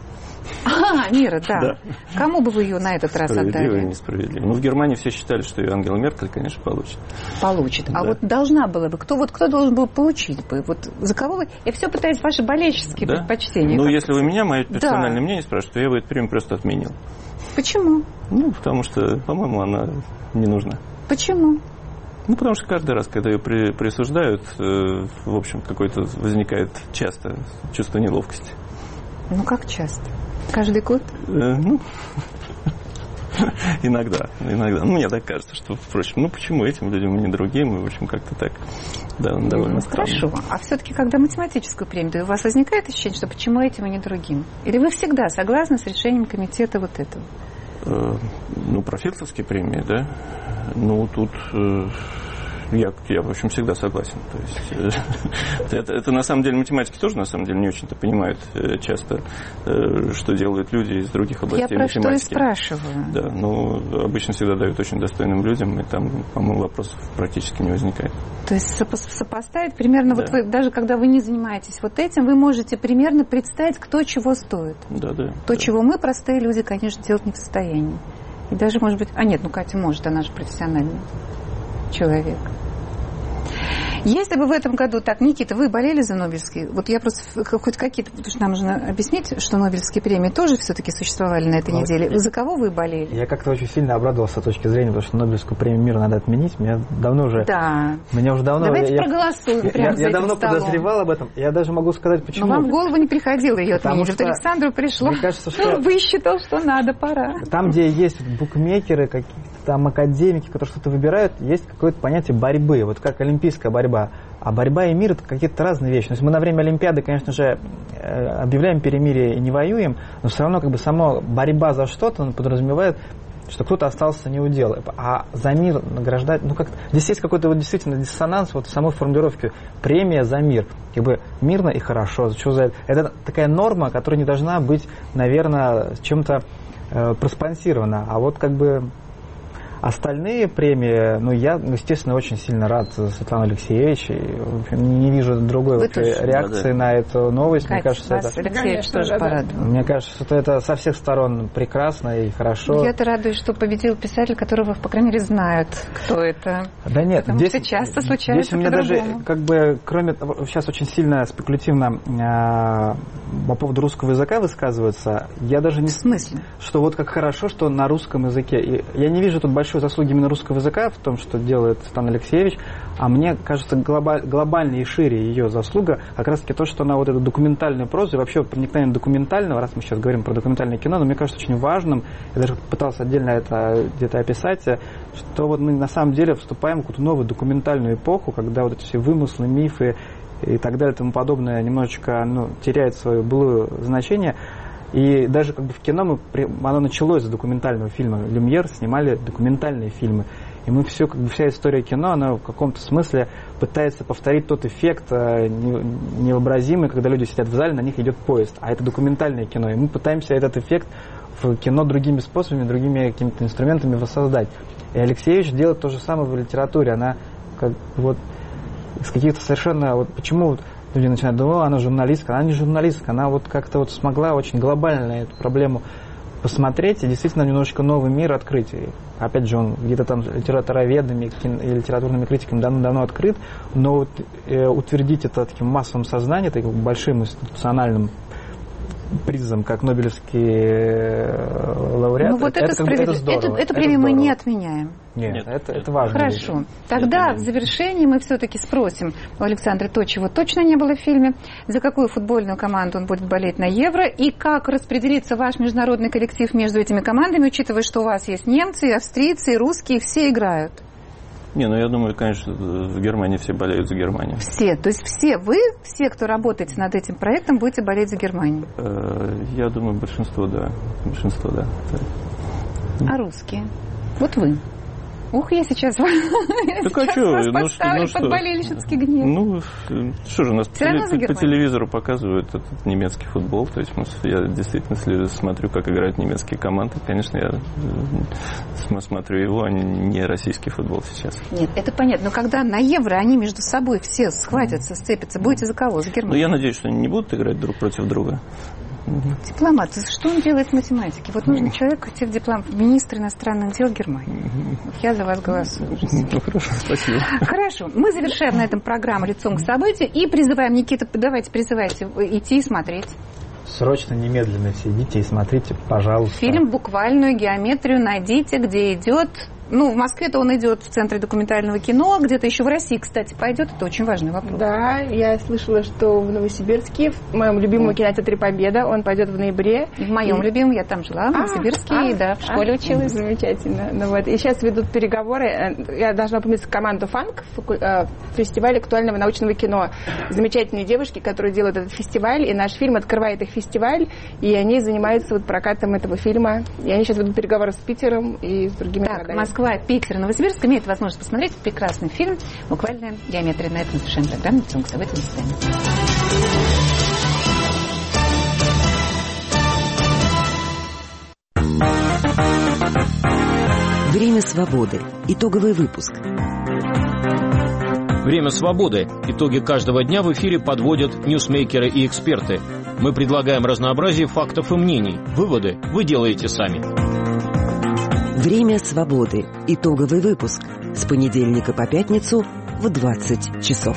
Мира, да. Кому бы вы ее на этот раз отдали? Справедливо или несправедливо? В Германии все считали, что ее Ангела Меркель, конечно, получит. Получит. А вот должна была бы, кто должен был получить бы? Вот за кого вы... Я все пытаюсь ваши болельческие предпочтения. Если вы меня, мое персональное мнение спрашиваете, то я бы эту премию просто отменил. Почему? Потому что, по-моему, она не нужна. Почему? Потому что каждый раз, когда ее присуждают, в общем, какое-то возникает часто чувство неловкости. Как часто? Каждый год? Иногда. Мне так кажется, что, впрочем, почему этим людям, а не другим, и, в общем, как-то так, довольно странно. Хорошо. А все-таки, когда математическую премию, у вас возникает ощущение, что почему этим, а не другим? Или вы всегда согласны с решением комитета вот этого? Про филдсовские премии, да? Тут... Я, в общем, всегда согласен. То есть, это на самом деле математики тоже на самом деле не очень-то понимают часто, что делают люди из других областей математики. Я про что и спрашиваю. Да, обычно всегда дают очень достойным людям, и там, по-моему, вопросов практически не возникает. То есть сопоставить примерно, вот вы, даже когда вы не занимаетесь вот этим, вы можете примерно представить, кто чего стоит. То, чего мы, простые люди, конечно, делать не в состоянии. И даже, может быть... Катя может, она же профессиональный человек. Если бы в этом году так, Никита, вы болели за Нобелевский? Вот я просто хоть какие-то, потому что нам нужно объяснить, что Нобелевские премии тоже все-таки существовали на этой неделе. За кого вы болели? Я как-то очень сильно обрадовался с точки зрения, потому что Нобелевскую премию мира надо отменить. Меня давно уже... Да. Меня уже давно... Давайте проголосуем прямо за Я этим давно столом. Подозревал об этом. Я даже могу сказать, почему. Но вам в голову не приходило ее Потому отменить. что, Вот Александру пришло. Мне кажется, что... Высчитал, что надо, пора. Там, где есть букмекеры, какие-то там академики, которые что-то выбирают, есть какое-то понятие борьбы. Вот как олимпийская борьба. А борьба и мир — это какие-то разные вещи. То есть мы на время Олимпиады, конечно же, объявляем перемирие и не воюем, но все равно как бы сама борьба за что-то подразумевает, что кто-то остался не у дела. А за мир награждать... Ну, как здесь есть какой-то вот действительно диссонанс вот в самой формулировке. Премия за мир. Как бы мирно и хорошо. Что за это? Это такая норма, которая не должна быть, наверное, чем-то проспонсирована. А вот как бы... Остальные премии, ну, я, естественно, очень сильно рад за Светлану Алексеевич. И, в общем, не вижу другой реакции на эту новость. Катя, мне кажется, вас это... Алексеевич тоже порадовал. Мне кажется, что это со всех сторон прекрасно и хорошо. Я-то радуюсь, что победил писатель, которого, по крайней мере, знают, кто это. Да нет, потому здесь, что часто случается здесь у меня даже, как бы, кроме того, сейчас очень сильно спекулятивно по поводу русского языка высказываются. Я даже не... В смысле? Что вот как хорошо, что на русском языке. И я не вижу тут большой заслуги именно русского языка в том, что делает Светлана Алексеевич, а мне кажется, глобальнее и шире ее заслуга как раз-таки то, что она вот эту документальную прозу и вообще проникновение документального, раз мы сейчас говорим про документальное кино, но мне кажется очень важным, я даже пытался отдельно это где-то описать, что вот мы на самом деле вступаем в какую-то новую документальную эпоху, когда вот эти все вымыслы, мифы и так далее и тому подобное немножечко теряет свое былое значение. И даже как бы в кино оно началось с документального фильма. Люмьер снимали документальные фильмы. И мы все, как бы вся история кино, она в каком-то смысле пытается повторить тот эффект невообразимый, когда люди сидят в зале, на них идет поезд. А это документальное кино. И мы пытаемся этот эффект в кино другими способами, другими какими-то инструментами воссоздать. И Алексеевич делает то же самое в литературе. Она как вот из каких-то совершенно... Вот почему люди начинают думать, она журналистка. Она не журналистка, она вот как-то вот смогла очень глобально на эту проблему посмотреть и действительно немножечко новый мир открыть. И, опять же, он где-то там литературоведами и литературными критиками давно открыт, но вот, утвердить это таким массовым сознанием, таким большим институциональным призом, как Нобелевский лауреат, ну, вот это здорово. Эту премию мы не отменяем. Нет, это важно. Хорошо. Тогда в завершении мы все-таки спросим у Александра то, чего точно не было в фильме, за какую футбольную команду он будет болеть на Евро, и как распределится ваш международный коллектив между этими командами, учитывая, что у вас есть немцы, австрийцы, русские, все играют. Не, ну я думаю, конечно, в Германии все болеют за Германию. Все? То есть все, кто работаете над этим проектом, будете болеть за Германию? Я думаю, большинство, да. А русские? Вот вы. Ух, я сейчас вас поставлю под болельщицкий гнев. Ну, что же, у нас по телевизору показывают этот немецкий футбол. То есть я действительно смотрю, как играют немецкие команды. Конечно, я смотрю его, а не российский футбол сейчас. Нет, это понятно. Но когда на Евро они между собой все схватятся, сцепятся, будете за кого? За Германию? Ну, я надеюсь, что они не будут играть друг против друга. Дипломат, что он делает в математике? Вот нужен человек, министр иностранных дел Германии. Я за вас голосую. Ну, хорошо, спасибо. Хорошо, мы завершаем на этом программу «Лицом к событию» и призываем, Никита, давайте призывайте идти и смотреть. Срочно, немедленно все идите и смотрите, пожалуйста. Фильм «Буквальную геометрию» найдите, где идет... Ну, в Москве-то он идет в Центре документального кино, где-то еще в России, кстати, пойдет. Это очень важный вопрос. Да, я слышала, что в Новосибирске, в моем любимом кинотеатре «Победа», он пойдет в ноябре. И в моем любимом, я там жила, в Новосибирске, да, в школе училась. Замечательно. Ну, вот. И сейчас ведут переговоры. Я должна упомянуть команду «Фанк», фестиваль актуального научного кино. Замечательные девушки, которые делают этот фестиваль, и наш фильм открывает их фестиваль, и они занимаются вот прокатом этого фильма. И они сейчас ведут переговоры с Питером и с другими городами. Москва, Питер, Новосибирск имеют возможность посмотреть прекрасный фильм «Буквальная геометрия». На этом совершенно программе «Лицом к событию». До свидания. Время свободы. Итоговый выпуск. Время свободы. Итоги каждого дня в эфире подводят ньюсмейкеры и эксперты. Мы предлагаем разнообразие фактов и мнений. Выводы вы делаете сами. Время свободы. Итоговый выпуск. С понедельника по пятницу в 20 часов.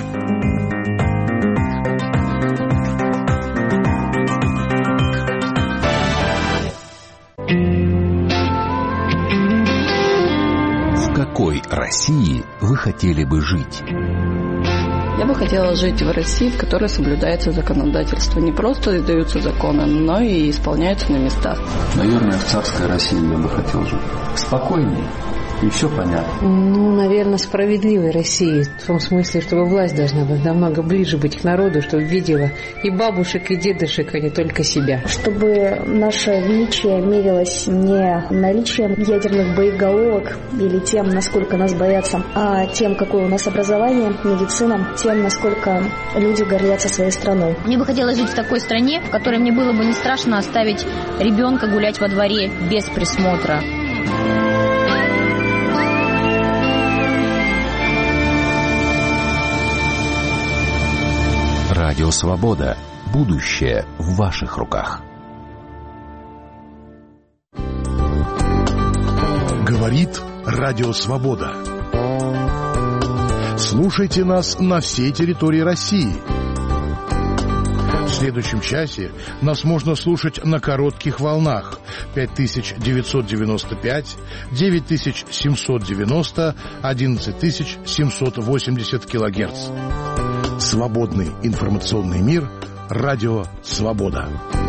В какой России вы хотели бы жить? Я бы хотела жить в России, в которой соблюдается законодательство. Не просто издаются законы, но и исполняются на местах. Наверное, в царской России я бы хотел жить. Спокойнее. И все понятно. Наверное, справедливой России. В том смысле, чтобы власть должна быть намного ближе быть к народу, чтобы видела и бабушек, и дедушек, а не только себя. Чтобы наше величие мерилось не наличием ядерных боеголовок или тем, насколько нас боятся, а тем, какое у нас образование, медицина, тем, насколько люди гордятся своей страной. Мне бы хотелось жить в такой стране, в которой мне было бы не страшно оставить ребенка гулять во дворе без присмотра. Радио «Свобода». Будущее в ваших руках. Говорит Радио «Свобода». Слушайте нас на всей территории России. В следующем часе нас можно слушать на коротких волнах 5995, 9790, 11780 килогерц. Свободный информационный мир. Радио «Свобода».